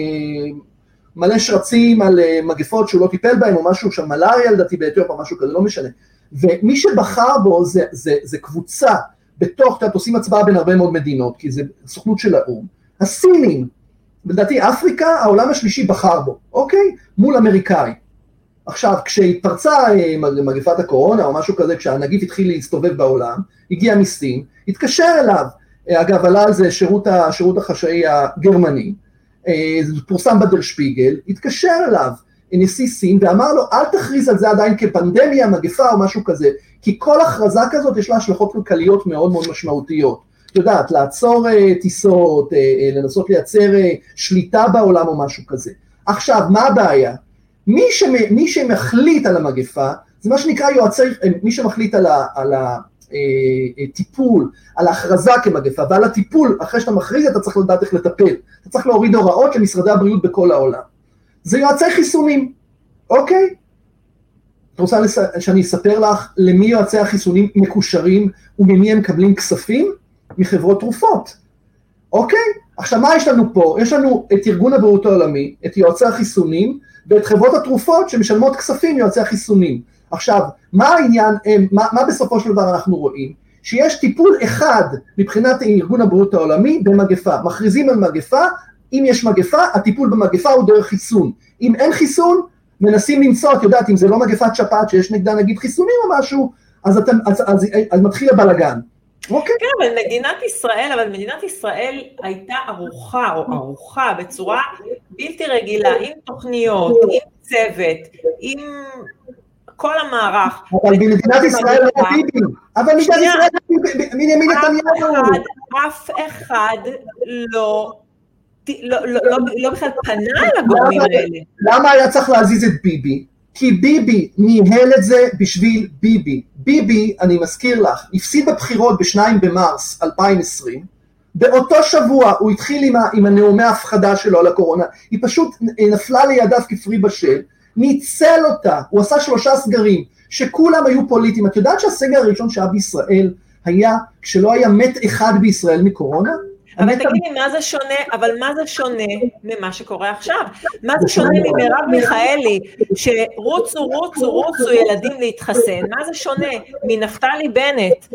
מלא שרצים על מגפות שהוא לא טיפל בהם, או משהו שם, מלאריה לדעתי באתיופיה, משהו כזה, לא משנה. ומי שבחר בו זה קבוצה, בתוך, אתם עושים הצבעה בין הרבה מאוד מדינות, כי זה סוכנות של האו"ם, הסינים, לדעתי אפריקה, העולם השלישי בחר בו, אוקיי? מול אמריקאי. עכשיו, כשהתפרצה מגפת הקורונה או משהו כזה, כשהנגיף התחיל להסתובב בעולם, הגיע מסין, התקשר אליו, אגב, עלה על זה שירות החשאי הגרמני, זה פורסם בדר שפיגל, התקשר אליו נשיא סין ואמר לו, אל תכריז על זה עדיין כפנדמיה, מגפה או משהו כזה, כי כל הכרזה כזאת יש לה השלכות כלכליות מאוד מאוד משמעותיות. את יודעת, לעצור טיסות, לנסות לייצר שליטה בעולם או משהו כזה. עכשיו, מה הבעיה? מי שמחליט על המגפה, זה מה שנקרא מי שמחליט על הטיפול, על ההכרזה כמגפה, ועל הטיפול, אחרי שאתה מכריז, אתה צריך לדעת איך לטפל. אתה צריך להוריד הוראות למשרדי הבריאות בכל העולם. זה יועצי חיסונים, אוקיי? את רוצה שאני אספר לך למי יועצי החיסונים מקושרים, וממי הם מקבלים כספים? מחברות תרופות, אוקיי? עכשיו, מה יש לנו פה? יש לנו את ארגון הבריאות העולמי, את יועצי החיסונים, ואת חברות התרופות שמשלמות כספים יועצי החיסונים. עכשיו, מה העניין, מה בסופו של דבר אנחנו רואים? שיש טיפול אחד מבחינת ארגון הבריאות העולמי במגפה. מכריזים על מגפה, אם יש מגפה, הטיפול במגפה הוא דרך חיסון. אם אין חיסון, מנסים למצוא, את יודעת, אם זה לא מגפת שפעת שיש נגדה נגיד חיסונים או משהו, אז מתחיל הבלגן. אוקיי. כן, אבל מדינת ישראל הייתה ערוכה בצורה בלתי רגילה, עם תוכניות, עם צוות, עם כל המערך. אבל מדינת ישראל לא ביבי. אבל מדינת ישראל בנימין נתניהו. אף אחד לא בכלל פנה על הגורמים האלה. למה היה צריך להזיז את ביבי? כי ביבי ניהל את זה בשביל ביבי. ביבי, אני מזכיר לך, הפסיד בבחירות ב2 במרס 2020, באותו שבוע הוא התחיל עם הנאומי ההפחדה שלו על הקורונה, היא פשוט נפלה לידיו כפרי בשל, ניצל אותה, הוא עשה 3 סגרים, שכולם היו פוליטיים. את יודעת שהסגר הראשון שהיה בישראל היה כשלא היה מת אחד בישראל מקורונה? אבל תגידי, מה זה שונה, אבל מה זה שונה ממה שקורה עכשיו? מה זה שונה ממרב מיכאלי, שרוצו ילדים להתחסן? מה זה שונה מנפתלי בנט,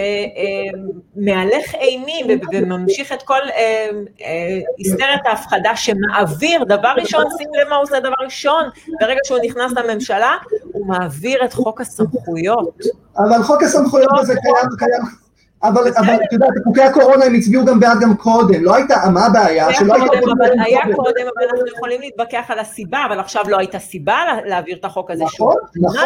שמהלך אימים וממשיך את כל היסטריית ההפחדה, שמעביר, דבר ראשון, שים לב מה הוא עושה דבר ראשון, ברגע שהוא נכנס לממשלה, הוא מעביר את חוק הסמכויות. אבל חוק הסמכויות הזה קיים. אבל אתה יודע, חוקי הקורונה הם הצביעו גם בעד גם קודם, לא הייתה, מה הבעיה? היה קודם, אבל אנחנו יכולים להתווכח על הסיבה, אבל עכשיו לא הייתה סיבה להעביר את החוק הזה שוב. נכון,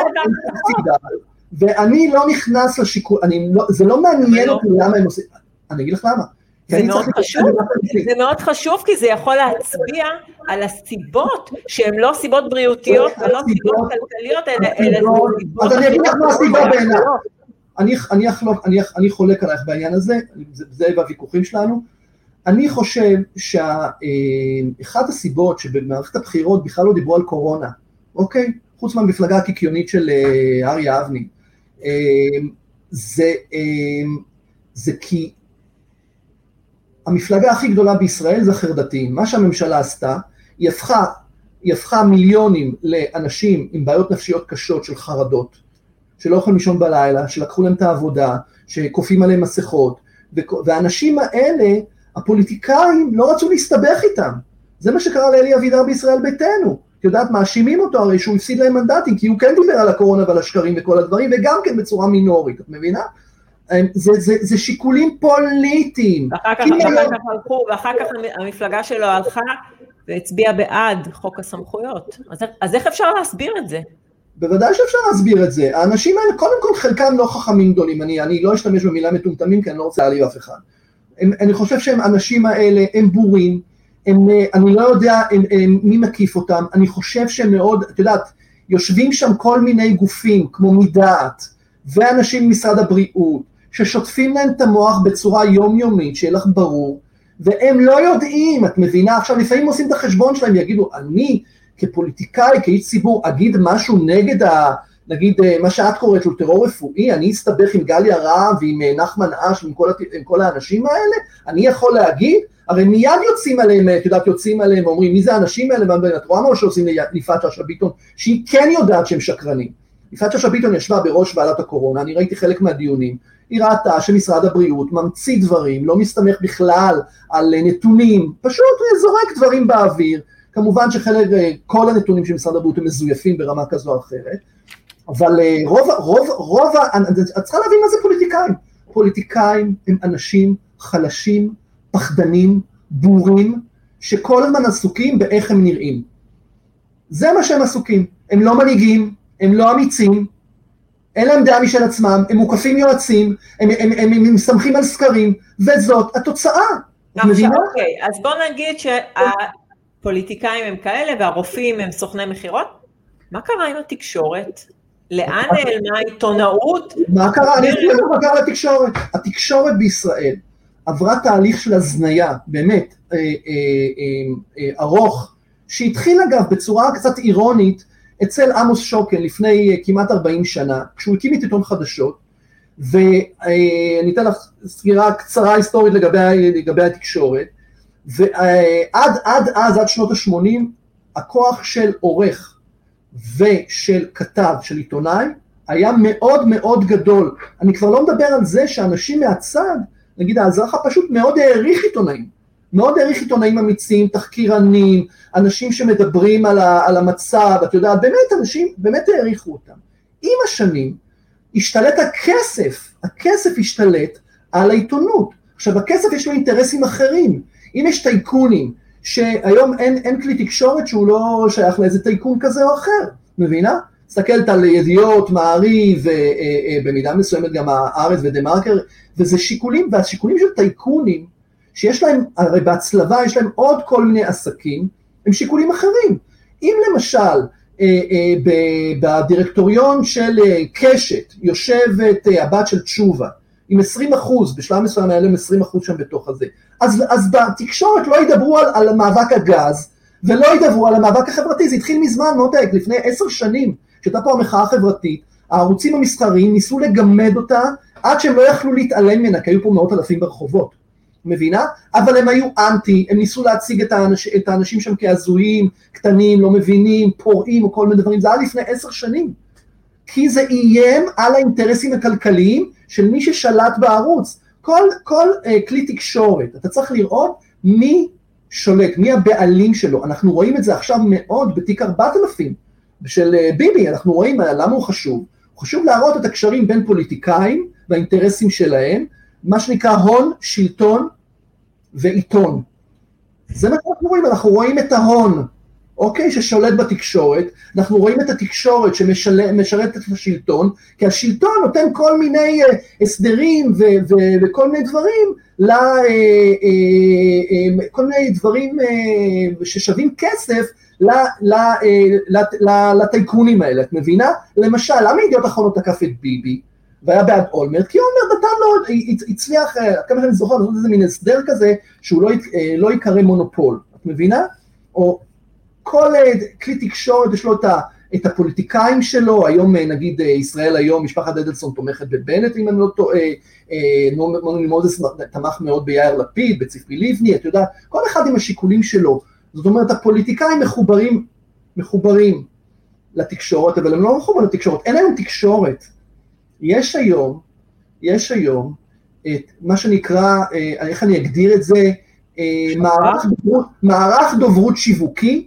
ואני לא נכנס לשיקול, זה לא מעניין אותי למה הם עושים, אני אגיד לך למה. זה מאוד חשוב, כי זה יכול להצביע על הסיבות, שהן לא סיבות בריאותיות, ולא סיבות כלכליות, אלא סיבות... אז אני אגיד לך מה הסיבה בעיניי. אני חולק עלייך בעניין הזה, זה בוויכוחים שלנו. אני חושב שאחת הסיבות שבמערכת הבחירות בכלל לא דיברו על קורונה, אוקיי? חוץ מהמפלגה הקיקיונית של אריה אבני, זה כי המפלגה הכי גדולה בישראל זה החרדתיים. מה שהממשלה עשתה, היא הפכה מיליונים לאנשים עם בעיות נפשיות קשות של חרדות, שלא יכולים לישון בלילה, שלקחו להם את העבודה, שקופים עליהם מסכות, והאנשים האלה, הפוליטיקאים, לא רצו להסתבך איתם. זה מה שקרה לאלי אבידר בישראל ביתנו. את יודעת, מאשימים אותו הרי שהוא הפסיד להם מנדטים, כי הוא כן דיבר על הקורונה ועל השקרים וכל הדברים, וגם כן בצורה מינורית, את מבינה? זה שיקולים פוליטיים. ואחר כך המפלגה שלו הלכה והצביעה בעד חוק הסמכויות. אז איך אפשר להסביר את זה? בוודאי שאפשר להסביר את זה. האנשים האלה, קודם כל חלקם לא חכמים גדולים, אני לא אשתמש במילה מטומטמים, כי אני לא רוצה להעליב אף אחד. אני חושב שהם אנשים האלה, הם בורים, אני לא יודע מי מקיף אותם, אני חושב שהם מאוד, את יודעת, יושבים שם כל מיני גופים, כמו מדעת, ואנשים ממשרד הבריאות, ששוטפים להם את המוח בצורה יומיומית, שיהיה לך ברור, והם לא יודעים, את מבינה, עכשיו לפעמים עושים את החשבון שלהם, יגידו, אני כפוליטיקאי, כאיש ציבור, אגיד משהו נגד, נגיד, מה שאת קוראת לו טרור רפואי, אני אסתבך עם גליה רהב ועם נחמן אש, עם כל האנשים האלה, אני יכול להגיד, הרי מיד יוצאים עליהם, את יודעת, יוצאים עליהם ואומרים, מי זה האנשים האלה, ואת רואה מה שעושים ליפעת שאשא ביטון, שהיא כן יודעת שהם שקרנים. יפעת שאשא ביטון ישבה בראש ועדת הקורונה, אני ראיתי חלק מהדיונים, היא ראתה שמשרד הבריאות ממציא דברים, לא מסתמך בכלל על נתונים, פשוט זורק דברים באוויר, כמובן שחלק, כל הנתונים של משרד הבריאות הם מזויפים ברמה כזו או אחרת, אבל רוב, את צריכה להבין מה זה פוליטיקאים. פוליטיקאים הם אנשים חלשים, פחדנים, בורים, שכל הזמן עסוקים באיך הם נראים. זה מה שהם עסוקים. הם לא מנהיגים, הם לא אמיצים, אין להם דעה משל עצמם, הם מוקפים יועצים, הם מסתמכים על סקרים, וזאת התוצאה. עכשיו, אוקיי, אז בוא נגיד שהפוליטיקאים הם כאלה, והרופאים הם סוכני מחירות. מה קרה עם התקשורת? לאן נעלמה העיתונאות? מה קרה? אני אסביר מה קרה לתקשורת. התקשורת בישראל עברה תהליך של הזניה, באמת, ארוך, שהתחיל אגב בצורה קצת אירונית, אצל עמוס שוקן לפני כמעט 40 שנה, כשהוא הקים את עיתון חדשות, ואני אתן לך סגירה קצרה היסטורית לגבי התקשורת, ועד שנות ה-80, הכוח של עורך ושל כתב, של עיתונאי, היה מאוד מאוד גדול. אני כבר לא מדבר על זה שאנשים מהצד, נגיד האזרח הפשוט מאוד העריך עיתונאים, מאוד העריך עיתונאים אמיצים, תחקירנים, אנשים שמדברים על המצב, את יודעת, באמת אנשים, באמת העריכו אותם. עם השנים, השתלט הכסף השתלט על העיתונות. עכשיו, הכסף יש לו אינטרסים אחרים. אם יש טייקונים, שהיום אין כלי תקשורת שהוא לא שייך לאיזה טייקון כזה או אחר, מבינה? מסתכלת על ידיעות, מעריב, במידה מסוימת גם הארץ ודמרקר, וזה שיקולים, והשיקולים של טייקונים, שיש להם, הרי בהצלבה יש להם עוד כל מיני עסקים, הם שיקולים אחרים. אם למשל, בדירקטוריון של קשת, יושבת הבת של תשובה, עם 20%, בשלב מסוים היה להם 20% שם בתוך הזה, אז בתקשורת לא ידברו על מאבק הגז, ולא ידברו על המאבק החברתי, זה התחיל מזמן, מותק, לפני 10 שנים, שהייתה פה המחאה החברתית, הערוצים המסחריים ניסו לגמד אותה, עד שהם לא יכלו להתעלם ממנה, כי היו פה 100,000 ברחובות. מבינה? אבל הם היו אנטי, הם ניסו להציג את האנשים שם כהזויים, קטנים, לא מבינים, פורעים או כל מיני דברים, זה היה לפני 10 שנים. כי זה איים על האינטרסים הכלכליים של מי ששלט בערוץ. כל כלי תקשורת, אתה צריך לראות מי שולט, מי הבעלים שלו. אנחנו רואים את זה עכשיו מאוד בתיק 4000 של ביבי, אנחנו רואים למה הוא חשוב. הוא חשוב להראות את הקשרים בין פוליטיקאים והאינטרסים שלהם, מה שנקרא הון, שלטון ועיתון. זה מה שאנחנו רואים, אנחנו רואים את ההון, אוקיי, ששולט בתקשורת, אנחנו רואים את התקשורת שמשרתת את השלטון, כי השלטון נותן כל מיני הסדרים וכל מיני דברים, כל מיני דברים ששווים כסף לטייקונים האלה, את מבינה? למשל, למה ידיעות אחרונות תקף את ביבי, והיה בעד אולמרט? כי אולמרט נתן לו, הצליח, כמה שאני זוכר, לעשות איזה מין הסדר כזה, שהוא לא יקרא מונופול, את מבינה? או כל כלי תקשורת יש לו את הפוליטיקאים שלו, היום נגיד ישראל היום, משפחת אדלסון תומכת בבנט, אם אני לא טועה, נוני מוזס תמך מאוד ביאיר לפיד, בציפי לבני, אתה יודע, כל אחד עם השיקולים שלו, זאת אומרת, הפוליטיקאים מחוברים לתקשורת, אבל הם לא מחוברים לתקשורת, אין להם תקשורת. יש היום את מה שנקרא, איך אני אגדיר את זה, מערך דוברות שיווקי,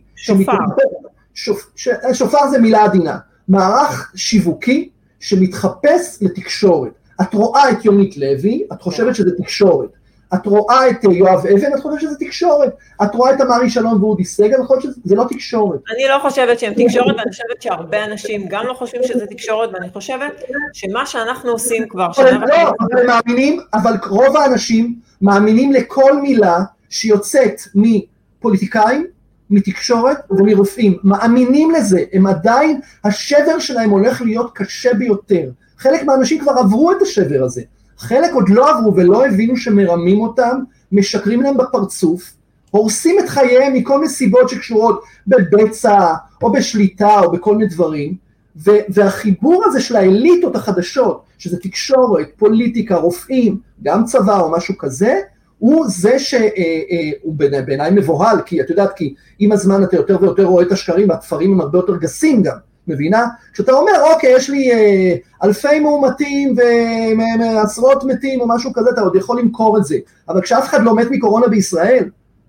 שופר זה מילה עדינה, מערך שיווקי שמתחפש לתקשורת. את רואה את יונית לוי, את חושבת שזה תקשורת. את רואה את יואב אבן, את חושבת שזה תקשורת. את רואה את אמרי שלום ואודי סגל, את חושבת שזה לא תקשורת. אני לא חושבת שהם תקשורת, ואני חושבת שהרבה אנשים גם לא חושבים שזה תקשורת, ואני חושבת שמה שאנחנו עושים כבר שנה וחצי. אבל רוב האנשים מאמינים לכל מילה שיוצאת מפוליטיקאים, מתקשורת ומרופאים, מאמינים לזה, הם עדיין, השבר שלהם הולך להיות קשה ביותר, חלק מהאנשים כבר עברו את השבר הזה, חלק עוד לא עברו ולא הבינו שמרמים אותם, משקרים להם בפרצוף, הורסים את חייהם מכל מיני סיבות שקשורות בבצע, או בשליטה, או בכל מיני דברים, והחיבור הזה של האליטות החדשות, שזה תקשורת, פוליטיקה, רופאים, גם צבא או משהו כזה, הוא זה שהוא בעיניי מבוהל, כי את יודעת, כי עם הזמן אתה יותר ויותר רואה את השקרים, והתפרים הם הרבה יותר גסים גם, מבינה? כשאתה אומר, אוקיי, יש לי אלפי מאומתים ועשרות מתים או משהו כזה, אתה עוד יכול למכור את זה, אבל כשאף אחד לא מת מקורונה בישראל,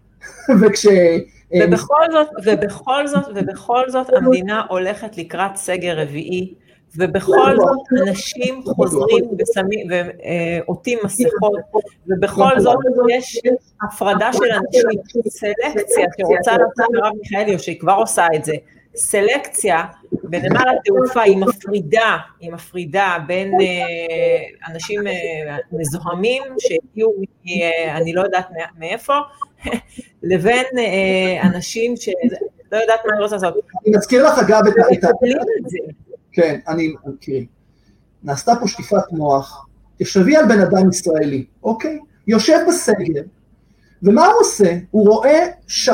ובכל זאת המדינה הולכת לקראת סגר רביעי, ובכל זאת אנשים חוזרים ועוטים מסכות, ובכל זאת יש הפרדה של אנשים, סלקציה שרוצה לעשות מרב מיכאלי, או שהיא כבר עושה את זה, סלקציה בנמל התעופה היא מפרידה בין אנשים מזוהמים שהגיעו, אני לא יודעת מאיפה, לבין אנשים שלא יודעת מה אני רוצה לעשות. אני מזכיר לך אגב את זה. כן, אני מכירים. נעשתה פה שטיפת מוח, תשבי על בן אדם ישראלי, אוקיי? יושב בסגר, ומה הוא עושה? הוא רואה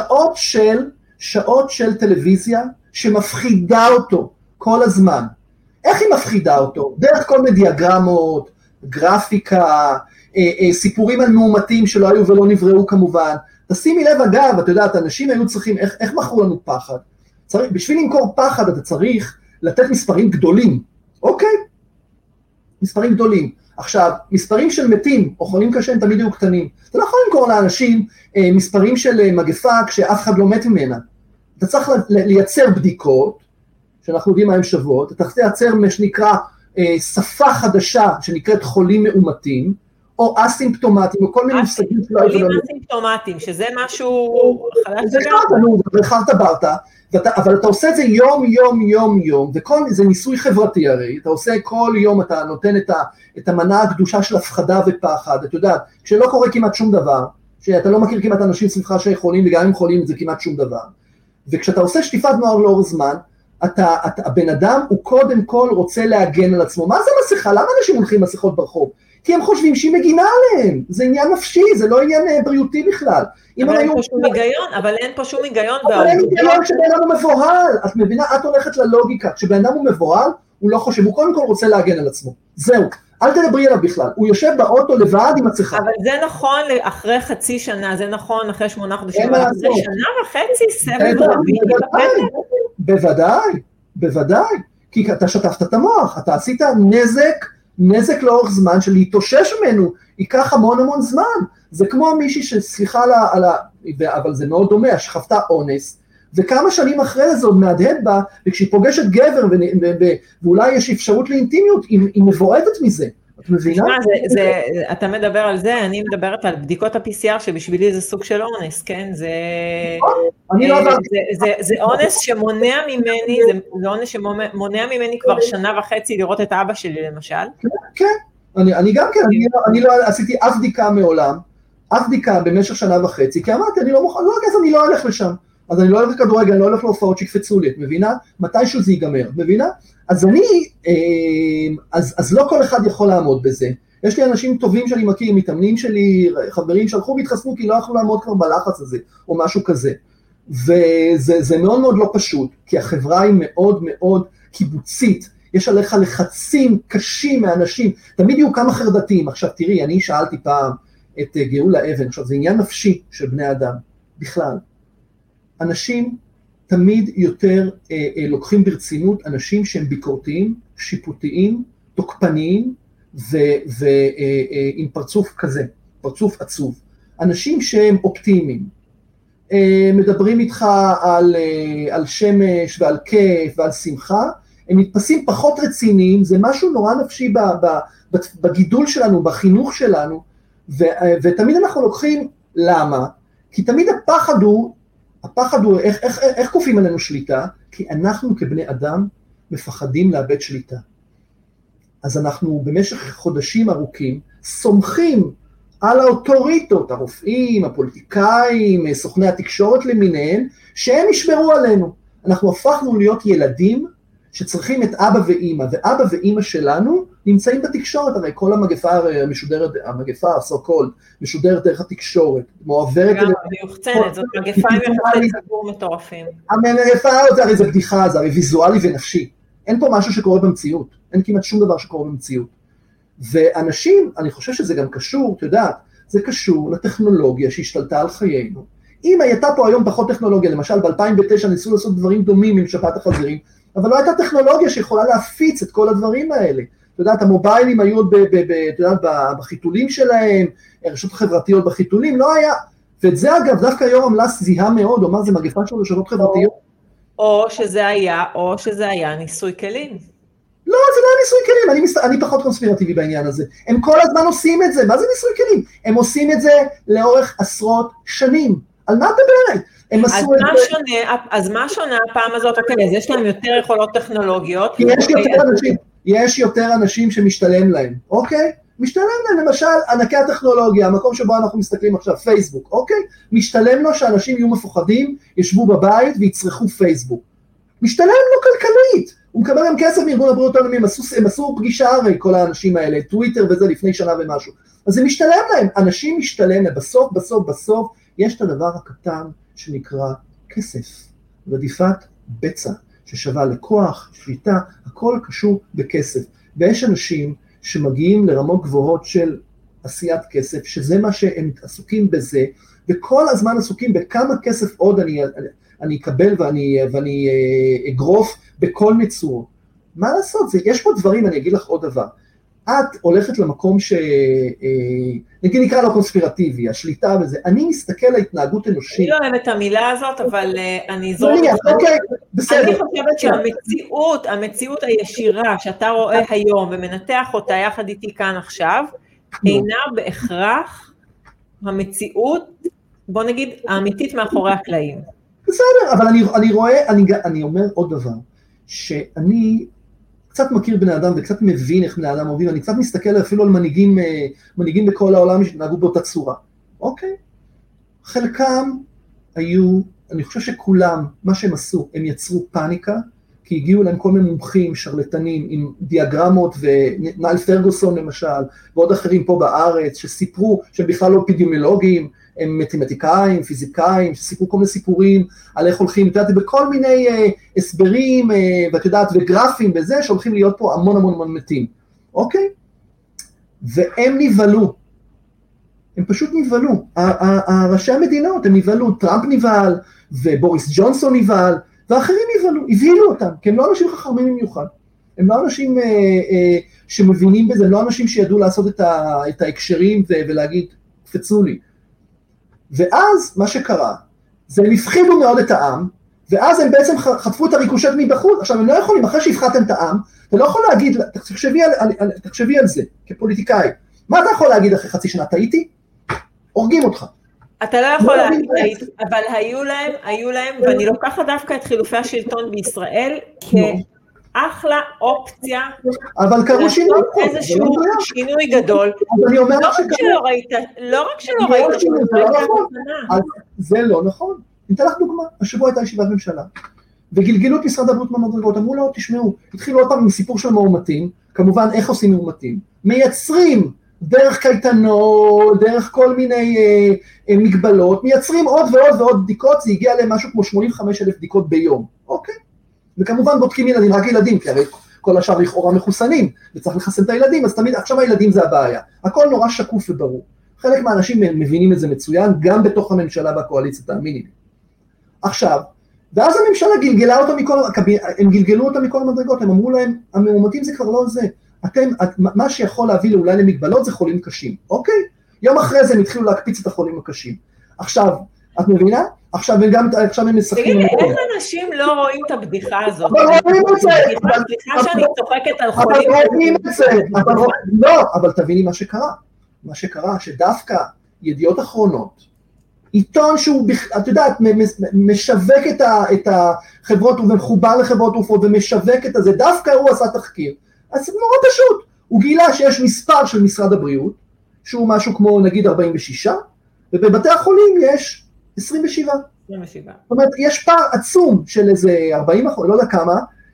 שעות של טלוויזיה שמפחידה אותו כל הזמן. איך היא מפחידה אותו? דרך כל מיני דיאגרמות, גרפיקה, סיפורים על מאומתים שלא היו ולא נבראו כמובן. תשימי לב אגב, אתה יודעת, אנשים היו צריכים, איך מכרו לנו פחד? בשביל למכור פחד אתה צריך לתת מספרים גדולים, אוקיי? מספרים גדולים. עכשיו, מספרים של מתים או חולים קשה הם תמיד היו קטנים. אתה לא יכול למכור לאנשים מספרים של מגפה כשאף אחד לא מת ממנה. אתה צריך לייצר בדיקות, שאנחנו יודעים מה הן שוות, אתה צריך לייצר מה שנקרא שפה חדשה שנקראת חולים מאומתים, או אסימפטומטיים, או כל מיני מושגים שלא היו. חולים אסימפטומטיים, שזה משהו חלש זה חרת ברטה, אבל אתה עושה את זה יום, וזה ניסוי חברתי הרי, אתה עושה כל יום, אתה נותן את המנה הקדושה של הפחדה ופחד, אתה יודע, כשלא קורה כמעט שום דבר, שאתה לא מכיר כמעט אנשים סביבך שיכולים, וגם אם חולים זה כמעט שום דבר, וכשאתה עושה שטיפת מוח לאור זמן, הבן אדם הוא קודם כל רוצה להגן על עצמו, מה זה מסכה? למה אנשים הולכים מסכות ברחוב? כי הם חושבים שהיא מגינה עליהם, זה עניין נפשי, זה לא עניין בריאותי בכלל. אבל אין פה שום היגיון, אבל אין היגיון שבן אדם הוא מבוהל, את מבינה, את הולכת ללוגיקה, כשבן אדם הוא מבוהל, הוא לא חושב, הוא קודם כל רוצה להגן על עצמו, זהו, אל תדברי עליו בכלל, הוא יושב באוטו לבד עם הצחה. אבל זה נכון אחרי חצי שנה, זה נכון אחרי 8 חודשים, אבל אחרי שנה וחצי סבב רביעי. בוודאי, כי אתה שטפת את המוח, אתה עשית נזק לאורך זמן של להתאושש ממנו, ייקח המון זמן, זה כמו מישהי שסליחה אבל זה מאוד דומה, שחוותה אונס, וכמה שנים אחרי זה עוד מהדהד בה, וכשהיא פוגשת גבר, ואולי יש אפשרות לאינטימיות, היא מבועטת מזה, את מבינה? אתה מדבר על זה, אני מדברת על בדיקות ה-PCR, שבשבילי זה סוג של אונס, כן? זה אונס שמונע ממני, זה אונס שמונע ממני כבר 1.5 שנה לראות את אבא שלי למשל. כן, אני גם כן, אני לא עשיתי אף בדיקה מעולם, אף בדיקה במשך 1.5 שנה, כי אמרתי, אני לא מוכן, אני לא הולך לשם. אז אני לא הולך לכדורגל, אני לא הולך להופעות שקפצו לי, את מבינה? מתישהו זה ייגמר, מבינה? אז אז לא כל אחד יכול לעמוד בזה. יש לי אנשים טובים שאני מכיר, מתאמנים שלי, חברים שהלכו והתחסנו, כי לא יכלו לעמוד כבר בלחץ הזה, או משהו כזה. וזה מאוד לא פשוט, כי החברה היא מאוד קיבוצית, יש עליך לחצים קשים מאנשים, תמיד יהיו כמה חרדתיים. עכשיו תראי, אני שאלתי פעם את גאולה אבן, עכשיו זה עניין נפשי של בני אדם, בכלל. אנשים תמיד יותר לוקחים ברצינות אנשים שהם ביקורתיים, שיפוטיים, תוקפניים, ועם פרצוף כזה, פרצוף עצוב. אנשים שהם אופטימיים, מדברים איתך על שמש ועל כיף ועל שמחה, הם נתפסים פחות רציניים, זה משהו נורא נפשי בגידול שלנו, בחינוך שלנו, ותמיד אנחנו לוקחים, למה? כי תמיד הפחד הוא איך כופים עלינו שליטה? כי אנחנו כבני אדם מפחדים לאבד שליטה. אז אנחנו במשך חודשים ארוכים סומכים על האוטוריטות, הרופאים, הפוליטיקאים, סוכני התקשורת למיניהם, שהם ישמרו עלינו. אנחנו הפכנו להיות ילדים שצריכים את אבא ואמא, ואבא ואמא שלנו נמצאים בתקשורת, הרי כל המגפה המשודרת, המגפה הסו-קולד, משודרת דרך התקשורת, מועברת... גם מיוחצנת, זאת מגפה עם יחסי ציבור מטורפים. המגפה הזאת, הרי זה בדיחה, זה הרי ויזואלי ונפשי. אין פה משהו שקורה במציאות, אין כמעט שום דבר שקורה במציאות. ואנשים, אני חושב שזה גם קשור, אתה יודעת, זה קשור לטכנולוגיה שהשתלטה על חיינו. אם הייתה פה היום פחות טכנולוגיה, למשל ב-2009 ניסו לעשות דברים דומים עם שפעת החזירים, אבל לא הייתה טכנולוגיה שיכולה להפיץ את כל הדברים האלה. אתה יודעת, המוביילים היו בחיתולים שלהם, רשתות חברתיות בחיתולים, לא היה. ואת זה אגב, דווקא יורם לס זיהה מאוד, הוא אמר, זה מגפה של רשתות חברתיות. או שזה היה ניסוי כלים. לא, זה לא ניסוי כלים, אני פחות קונספירטיבי בעניין הזה. הם כל הזמן עושים את זה, מה זה ניסוי כלים? הם עושים את זה לאורך עשרות שנים. על מה את מדברת? אז מה שונה הפעם הזאת? אוקיי, אז יש להם יותר יכולות טכנולוגיות. יש יותר אנשים שמשתלם להם, אוקיי? משתלם להם, למשל, ענקי הטכנולוגיה, המקום שבו אנחנו מסתכלים עכשיו, פייסבוק, אוקיי? משתלם לו שאנשים יהיו מפוחדים, ישבו בבית ויצרכו פייסבוק. משתלם לו כלכלית. הוא מקבל גם כסף מארגון הבריאות העולמי, הם עשו פגישה הרי, כל האנשים האלה, טוויטר וזה לפני שנה ומשהו. אז זה משתלם להם, אנשים משתלם להם, בסוף, יש את הדבר הקטן שנקרא כסף, רדיפת בצע, ששווה לכוח, שליטה, הכל קשור בכסף. ויש אנשים שמגיעים לרמות גבוהות של עשיית כסף, שזה מה שהם עסוקים בזה, וכל הזמן עסוקים בכמה כסף עוד אני אקבל ואני אגרוף בכל מצור. מה לעשות? יש פה דברים, אני אגיד לך עוד דבר. את הולכת למקום נגיד נקרא לו קונספירטיבי, השליטה וזה, אני מסתכל על התנהגות אנושית. אני לא אוהבת את המילה הזאת, אבל אני זורק. אוקיי, בסדר. אני חושבת שהמציאות הישירה שאתה רואה היום ומנתח אותה יחד איתי כאן עכשיו, אינה בהכרח המציאות, בוא נגיד, האמיתית מאחורי הקלעים. בסדר, אבל אני אומר עוד דבר, שאני קצת מכיר בני אדם וקצת מבין איך בני אדם עובדים, אני קצת מסתכל אפילו על מנהיגים בכל העולם שנהגו באותה צורה, אוקיי? חלקם היו, אני חושב שכולם, מה שהם עשו, הם יצרו פאניקה, כי הגיעו להם כל מיני מומחים, שרלטנים, עם דיאגרמות, ונייל פרגוסון למשל, ועוד אחרים פה בארץ, שסיפרו שהם בכלל לא אפידמיולוגים, הם מתמטיקאים, פיזיקאים, שסיפרו כל מיני סיפורים על איך הולכים, את יודעת, בכל מיני הסברים, ואת יודעת, וגרפים וזה, שהולכים להיות פה המון מתים, אוקיי? והם נבהלו. הם פשוט נבהלו. ראשי המדינות, הם נבהלו, טראמפ נבהל, ובוריס ג'ונסון נבהל, ואחרים נבהלו, הבהילו אותם, כי הם לא אנשים חכמים במיוחד. הם לא אנשים שמבינים בזה, הם לא אנשים שידעו לעשות את ההקשרים ולהגיד, קפצו לי. ואז מה שקרה, זה הם הפחידו מאוד את העם, ואז הם בעצם חטפו את הריקושט מבחוץ. עכשיו הם לא יכולים, אחרי שהפחדתם את העם, אתה לא יכול להגיד, תחשבי על זה, כפוליטיקאי. מה אתה יכול להגיד אחרי חצי שנה? טעיתי? הורגים אותך. אתה לא יכול להגיד, אבל היו להם, ואני לוקחת דווקא את חילופי השלטון בישראל, כאחלה אופציה, אבל קראו שינוי, איזשהו שינוי גדול, לא רק שלא ראית, זה לא נכון. אני אתן לך דוגמה, השבוע הייתה ישיבת ממשלה, וגלגלו את משרד הבריאות מהמדרגות, אמרו לו, תשמעו, התחילו עוד פעם עם סיפור של מאומתים, כמובן איך עושים מאומתים, מייצרים דרך קייטנות, דרך כל מיני מגבלות, מייצרים עוד ועוד ועוד בדיקות, זה הגיע למשהו כמו 85,000 בדיקות ביום, אוקיי? וכמובן בודקים ילדים, רק ילדים, כי הרי כל השאר לכאורה מחוסנים, וצריך לחסן את הילדים, אז תמיד, עכשיו הילדים זה הבעיה, הכל נורא שקוף וברור, חלק מהאנשים מבינים את זה מצוין, גם בתוך הממשלה והקואליציה, תאמיני לי. עכשיו, ואז הממשלה גלגלה אותו הם גלגלו אותם מכל המדרגות, הם אמרו להם, המאומתים זה כבר לא זה, מה שיכול להביא אולי למגבלות זה חולים קשים, אוקיי? יום אחרי זה הם התחילו להקפיץ את החולים הקשים. עכשיו, את מבינה? עכשיו הם משחקים... תגידי, איך אנשים לא רואים את הבדיחה הזאת? אבל רואים את זה! בדיחה שאני צוחקת על חולים... אבל רואים את זה! לא, אבל תביני מה שקרה. מה שקרה, שדווקא ידיעות אחרונות, עיתון שהוא, את יודעת, משווק את החברות, ומחובר לחברות תרופות, ומשווק את זה, דווקא הוא עשה תחקיר. אז זה נורא פשוט. הוא גילה שיש מספר של משרד הבריאות, שהוא משהו כמו נגיד 46, ובבתי החולים יש 27. 27. זאת אומרת, יש פער עצום של איזה 40%, לא יודע כמה,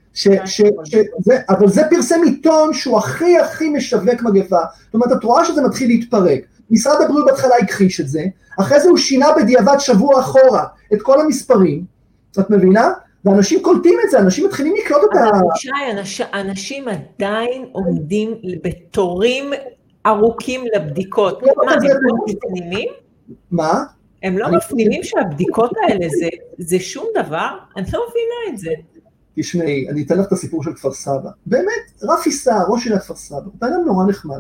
אבל זה פרסם עיתון שהוא הכי משווק מגפה. זאת אומרת, את רואה שזה מתחיל להתפרק. משרד הבריאות בהתחלה הכחיש את זה, אחרי זה הוא שינה בדיעבד שבוע אחורה את כל המספרים, את מבינה? ואנשים קולטים את זה, אנשים מתחילים לקלוט את אנשים עדיין עומדים בתורים ארוכים לבדיקות. מה, הם לא מפנימים? מה? הם לא מפנימים שהבדיקות האלה זה שום דבר? אני לא מבינה את זה. תשמעי, אני אתן לך את הסיפור של כפר סבא. באמת, רפי סער, ראש עיריית כפר סבא, הוא היה נורא נחמד.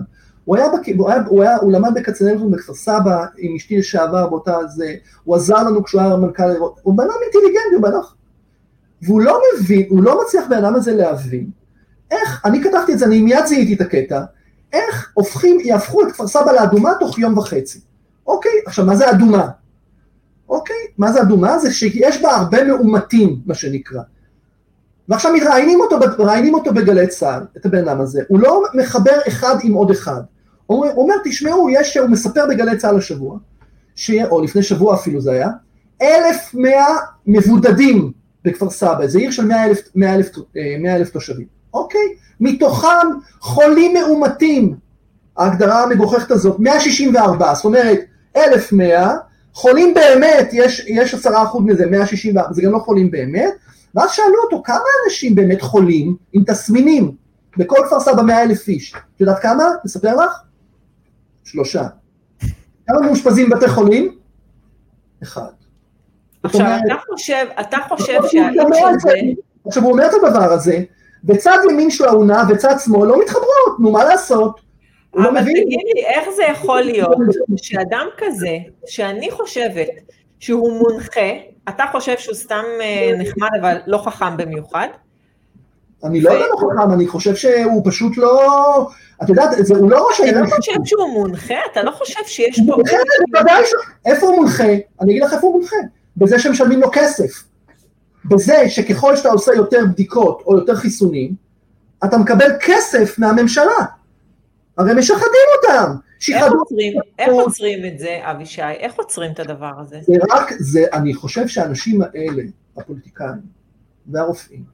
הוא למד בקצנלסון בכפר סבא, עם אשתי לשעבר באותה זה, הוא עזר לנו כשהוא היה מנכ"ל, הוא בנם אינטליגנטי, הוא בנח. והוא לא מבין, הוא לא מצליח בעולם הזה להבין, איך, אני כתבתי את זה, אני מיד זיהיתי את הקטע, איך יהפכו את כפר סבא לאדומה תוך יום וחצי. אוקיי, עכשיו מה זה אדומה? אוקיי, מה זה אדומה? זה שיש בה הרבה מאומתים, מה שנקרא. ועכשיו מראיינים אותו בגלי צה"ל, את הבן אדם הזה, הוא לא מחבר אחד עם עוד אחד. הוא אומר, תשמעו, הוא מספר בגלי צה"ל השבוע, או לפני שבוע אפילו זה היה, 1,100 מבודדים בכפר סבא, זה עיר של 100,000 תושבים, אוקיי? מתוכם חולים מאומתים, ההגדרה המגוחכת הזאת, 164, זאת אומרת, 1,100, חולים באמת, יש 10% מזה, 164, זה גם לא חולים באמת, ואז שאלו אותו, כמה אנשים באמת חולים עם תסמינים, בכל כפר סבא 100,000 איש, את יודעת כמה? נספר לך? 3. כמה מאושפזים בבתי חולים? 1. עכשיו, אתה חושב שהאיש הזה... עכשיו, הוא אומר את הדבר הזה, בצד ימין של העונה וצד שמאל לא מתחברות, נו, מה לעשות? אבל תגיד לי, איך זה יכול להיות שאדם כזה, שאני חושבת שהוא מונחה, אתה חושב שהוא סתם נחמד, אבל לא חכם במיוחד? אני לא יודע לא חכם, אני חושב שהוא פשוט לא... את יודעת, הוא לא ראש העיר... אתה לא חושב שהוא מונחה? אתה לא חושב שיש פה... איפה הוא מונחה? אני אגיד לך איפה הוא מונחה. בזה שמשלמים לו כסף. בזה שככל שאתה עושה יותר בדיקות או יותר חיסונים, אתה מקבל כסף מהממשלה. הרי משחדים אותם. איך עוצרים את זה, אבישי? איך עוצרים את הדבר הזה? אני חושב שהאנשים האלה, הפוליטיקאים והרופאים,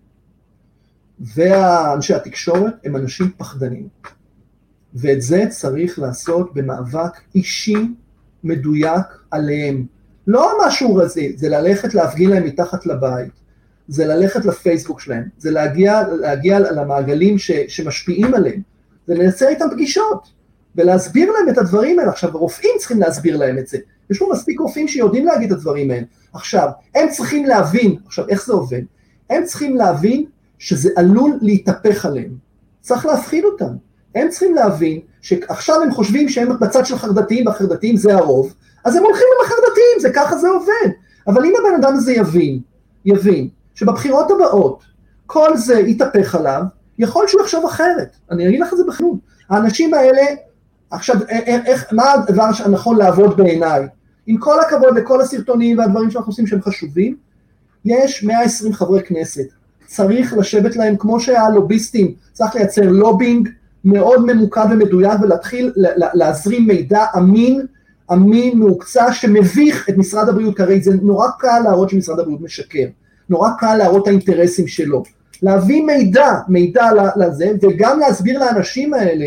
ואנשי התקשורת, הם אנשים פחדנים. ואת זה צריך לעשות במאבק אישי מדויק עליהם. לא משהו רזי, זה ללכת להפגין להם מתחת לבית, זה ללכת לפייסבוק שלהם, זה להגיע למעגלים שמשפיעים עליהם, זה לייצר איתם פגישות. ולהסביר להם את הדברים האלה. עכשיו, הרופאים צריכים להסביר להם את זה. יש פה מספיק רופאים שיודעים להגיד את הדברים האלה. עכשיו, הם צריכים להבין, עכשיו, איך זה עובד? הם צריכים להבין שזה עלול להתהפך עליהם. צריך להפחיד אותם. הם צריכים להבין שעכשיו הם חושבים שהם בצד של חרדתיים, והחרדתיים זה הרוב, אז הם הולכים עם החרדתיים, זה ככה זה עובד. אבל אם הבן אדם הזה יבין שבבחירות הבאות כל זה יתהפך עליו, יכול שהוא יחשוב אחרת. אני אגיד לך את זה בכנות. האנשים האלה, עכשיו, מה הדבר הנכון לעבוד בעיניי? עם כל הכבוד לכל הסרטונים והדברים שאנחנו עושים שהם חשובים, יש 120 חברי כנסת. צריך לשבת להם כמו שהלוביסטים, צריך לייצר לובינג מאוד ממוקד ומדויק, ולהתחיל להזרים מידע אמין מהוקצה, שמביך את משרד הבריאות, כרי זה נורא קל להראות שמשרד הבריאות משקר, נורא קל להראות את האינטרסים שלו, להביא מידע לזה, וגם להסביר לאנשים האלה,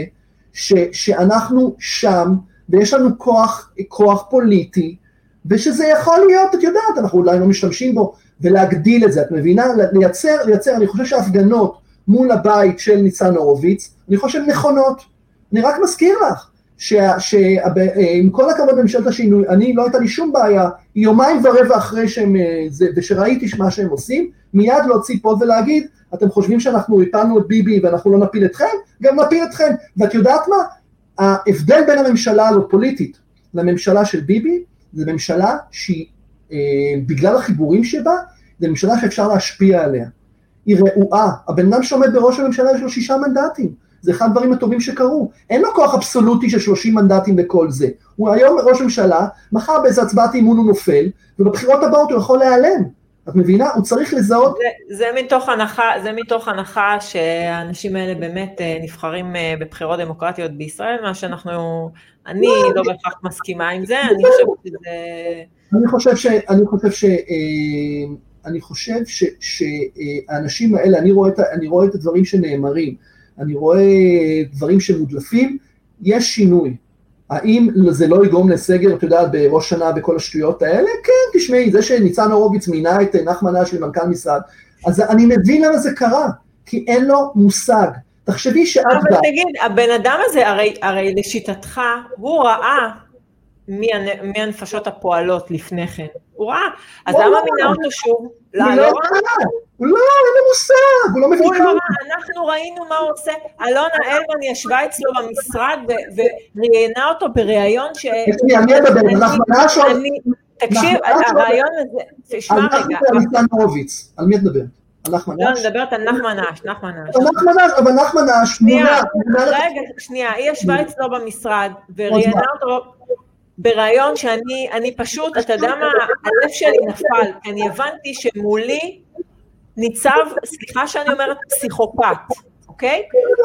שאנחנו שם, ויש לנו כוח פוליטי, ושזה יכול להיות, את יודעת, אנחנו אולי לא משתמשים בו, ולהגדיל את זה, את מבינה? לייצר, אני חושב שההפגנות מול הבית של ניצן הורוביץ, אני חושב נכונות. אני רק מזכיר לך, שעם כל הכבוד בממשלת השינוי, אני לא הייתה לי שום בעיה, יומיים ורבע אחרי שהם, ושראיתי מה שהם עושים, מיד להוציא פה ולהגיד, אתם חושבים שאנחנו הפלנו את ביבי ואנחנו לא נפיל אתכם? גם נפיל אתכם. ואת יודעת מה? ההבדל בין הממשלה הלא פוליטית לממשלה של ביבי, זה ממשלה שהיא, בגלל החיבורים שבה, זה ממשלה שאפשר להשפיע עליה. היא רעועה. הבן אדם שעומד בראש הממשלה יש לו 6 מנדטים. זה אחד הדברים הטובים שקרו. אין לו כוח אבסולוטי של 30 מנדטים בכל זה. הוא היום ראש ממשלה, מחר באיזה הצבעת אימון הוא נופל, ובבחירות הבאות הוא יכול להיעלם. את מבינה? הוא צריך לזהות... זה מתוך הנחה שהאנשים האלה באמת נבחרים בבחירות דמוקרטיות בישראל, מה שאנחנו... אני לא בהכרח מסכימה עם זה, אני חושב שהאנשים האלה, אני רואה את הדברים שנאמרים, אני רואה דברים שמודלפים, יש שינוי. האם זה לא יגרום לסגר, אתה יודע, בראש שנה בכל השטויות האלה? כן, תשמעי, זה שניצן הורוביץ מינה את נחמן אש למנכ"ל משרד, אז אני מבין למה זה קרה, כי אין לו מושג. תחשבי שאת... אבל תגיד, הבן אדם הזה, הרי לשיטתך, הוא ראה מי הנפשות הפועלות לפני כן. הוא ראה, אז למה מינה אותו שוב? לא ראה. הוא לא, אין לו מושג, הוא לא מבין כלום. אנחנו ראינו מה הוא עושה, אלונה אלמן ישבה אצלו במשרד וראיינה אותו בראיון ש... אני אדבר, נחמן אש... תקשיב, הרעיון הזה, תשמע רגע. על מי את מדברת? לא, אני מדברת על נחמן אש. אבל נחמן אש מונה... רגע, שנייה, היא ישבה אצלו במשרד וראיינה אותו ברעיון שאני פשוט, אתה יודע מה, הלב שלי נפל, כי אני הבנתי שמולי ניצב, סליחה שאני אומרת, פסיכופת, אוקיי?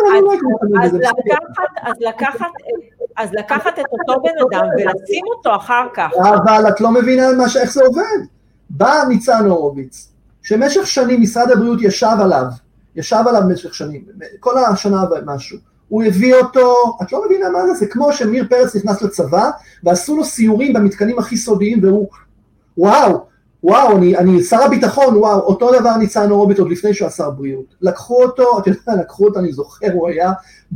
אז לקחת את אותו בן אדם ולשים אותו אחר כך. אבל את לא מבינה איך זה עובד. בא ניצן הורוביץ, שמשך שנים משרד הבריאות ישב עליו במשך שנים, כל השנה ומשהו, הוא הביא אותו, את לא מבינה מה זה כמו שמיר פרץ נכנס לצבא, ועשו לו סיורים במתקנים הכי סודיים, והוא, וואו, אני שר הביטחון, וואו, אותו דבר ניצן הורוביץ עוד לפני שהוא השר בריאות. לקחו אותו, אני זוכר, הוא היה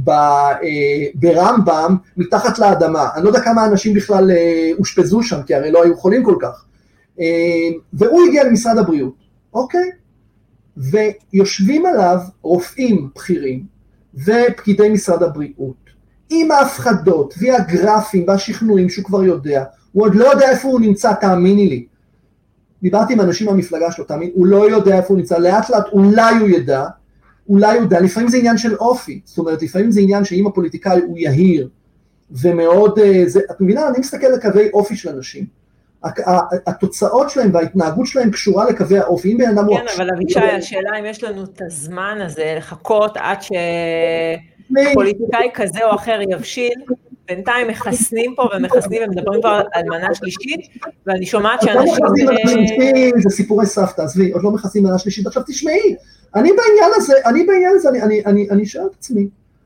ברמב"ם, מתחת לאדמה, אני לא יודע כמה אנשים בכלל הושפזו שם, כי הרי לא היו חולים כל כך, והוא הגיע למשרד הבריאות, אוקיי? ויושבים עליו רופאים בכירים, ופקידי משרד הבריאות, עם ההפחדות, והגרפים, והשכנועים שהוא כבר יודע, הוא עוד לא יודע איפה הוא נמצא, תאמיני לי, דיברתי עם אנשים מהמפלגה שלו, תאמין, הוא לא יודע איפה הוא נמצא, לאט לאט אולי הוא ידע, לפעמים זה עניין של אופי, זאת אומרת, לפעמים זה עניין שאם הפוליטיקאי הוא יהיר, ומאוד, את מבינה, אני מסתכל לקווי אופי של אנשים, התוצאות שלהם וההתנהגות שלהם קשורה לקווי האופי, אם בן אדם הוא... כן, אבל אבישי, השאלה אם יש לנו את הזמן הזה לחכות עד שפוליטיקאי כזה או אחר יבשיל, בינתיים מחסנים פה ומחסנים ומדברים פה על מנה שלישית, ואני שומעת שאנשים... זה סיפורי סבתא, עזבי, עוד לא מחסנים מנה שלישית, עכשיו תשמעי, אני בעניין הזה, אני שואל את עצמי,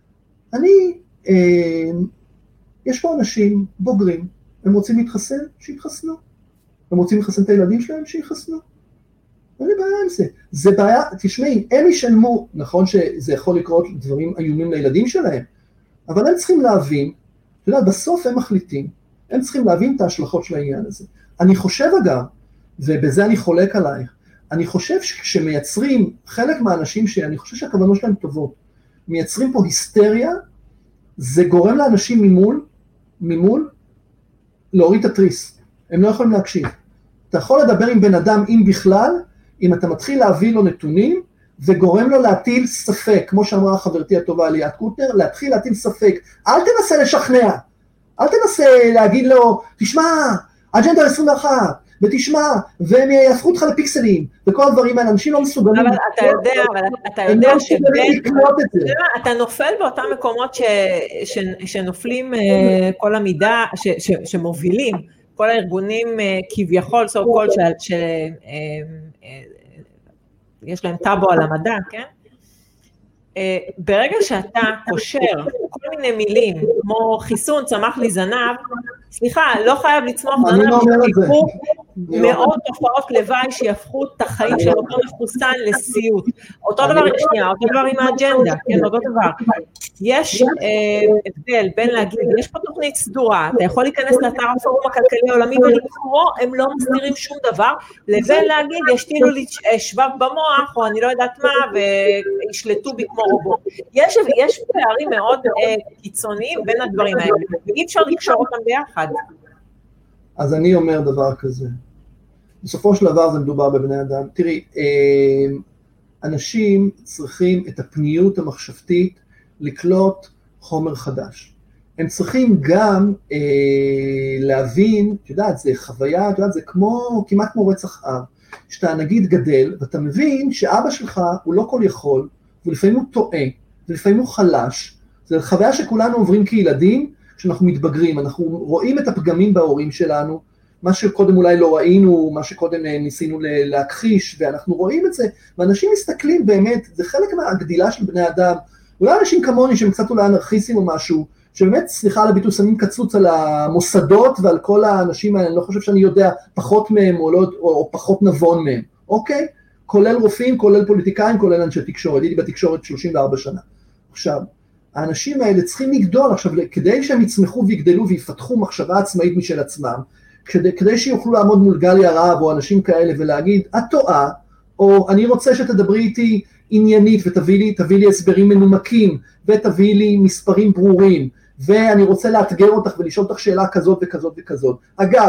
יש פה אנשים בוגרים, הם רוצים להתחסן, שיתחסנו, הם רוצים לחסן את הילדים שלהם, שיחסנו, אין לי בעיה עם זה, זה בעיה, תשמעי, הם ישלמו, נכון שזה יכול לקרות דברים איומים לילדים שלהם, אבל הם צריכים להבין אתה יודע, בסוף הם מחליטים, הם צריכים להבין את ההשלכות של העניין הזה. אני חושב אגב, ובזה אני חולק עלייך, אני חושב שכשמייצרים חלק מהאנשים שאני חושב שהכוונות שלהם טובות, מייצרים פה היסטריה, זה גורם לאנשים ממול, להוריד את התריס. הם לא יכולים להקשיב. אתה יכול לדבר עם בן אדם, אם בכלל, אם אתה מתחיל להביא לו נתונים, וגורם לו להטיל ספק, כמו שאמרה חברתי הטובה ליאת קוטנר, להתחיל להטיל ספק. אל תנסה לשכנע, אל תנסה להגיד לו, תשמע, אג'נדה 21, ותשמע, והם יהפכו אותך לפיקסלים, וכל הדברים האלה, אנשים לא מסוגלים. אבל אתה יודע אתה נופל באותם מקומות שנופלים כל המידע, שמובילים, כל הארגונים כביכול, סוף כל יש להם טאבו על המדע, כן? ברגע שאתה קושר כל מיני מילים, כמו חיסון, צמח לי זנב, סליחה, לא חייב לצמוח זנב, שתיקחו מאות תופעות לוואי שיהפכו את החיים של אותו מחוסן לסיוט. אותו דבר, שנייה, אותו דבר עם האג'נדה, כן, אותו דבר. יש הבדל בין להגיד, יש פה תוכנית סדורה, אתה יכול להיכנס לאתר הפורום הכלכלי העולמי ולקרוא, הם לא מסתירים שום דבר, לבין להגיד, ישתילו לי שבב במוח, או אני לא יודעת מה, וישלטו בי כמו רובוט. יש פערים מאוד קיצוניים בין הדברים האלה, ואי אפשר לקשור אותם ביחד. אז אני אומר דבר כזה, בסופו של דבר זה מדובר בבני אדם. תראי, אנשים צריכים את הפניות המחשבתית לקלוט חומר חדש. הם צריכים גם להבין, את יודעת, זה חוויה, את יודעת, זה כמעט כמו רצח עם, שאתה נגיד גדל, ואתה מבין שאבא שלך הוא לא כל יכול, ולפעמים הוא טועה, ולפעמים הוא חלש. זו חוויה שכולנו עוברים כילדים, כשאנחנו מתבגרים, אנחנו רואים את הפגמים בהורים שלנו, מה שקודם אולי לא ראינו, מה שקודם ניסינו להכחיש, ואנחנו רואים את זה, ואנשים מסתכלים באמת, זה חלק מהגדילה של בני אדם, אולי אנשים כמוני שהם קצת אולי אנרכיסטים או משהו, שבאמת, סליחה על הביטוי, שמים קצוץ על המוסדות ועל כל האנשים האלה, אני לא חושב שאני יודע פחות מהם או פחות נבון מהם, אוקיי? כולל רופאים, כולל פוליטיקאים, כולל אנשי תקשורת, הייתי בתקשורת 34 שנה. עכשיו, האנשים האלה צריכים לגדול, עכשיו, כדי שהם יצמחו ויגדלו ויפתחו מחשבה עצמאית משל עצמם, כדי שיוכלו לעמוד מול גלי הרב או אנשים כאלה ולהגיד, את טועה, או אני רוצה שתדברי איתי עניינית ותביא לי הסברים מנומקים, ותביא לי מספרים ברורים, ואני רוצה לאתגר אותך ולשאול אותך שאלה כזאת וכזאת וכזאת. אגב,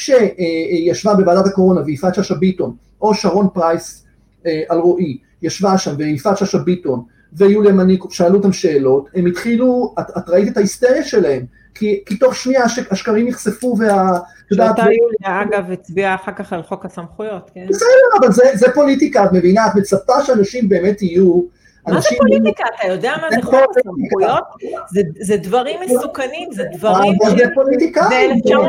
כשישבה בוועדת הקורונה ויפעת שאשא ביטון, או שרון פרייס אלרועי, ישבה שם ויפעת שאשא ביטון, ויוליה מניקוב, שאלו אותם שאלות, הם התחילו, את ראית את ההיסטריה שלהם, כי תוך שנייה השקרים נחשפו שאותה יוליה, אגב, הצביעה אחר כך על חוק הסמכויות, כן? בסדר, אבל זה פוליטיקה, את מבינה, את מצפה שאנשים באמת יהיו... מה זה פוליטיקה? אתה יודע מה זה חוק הסמכויות? זה דברים מסוכנים, זה דברים זה פוליטיקה. זה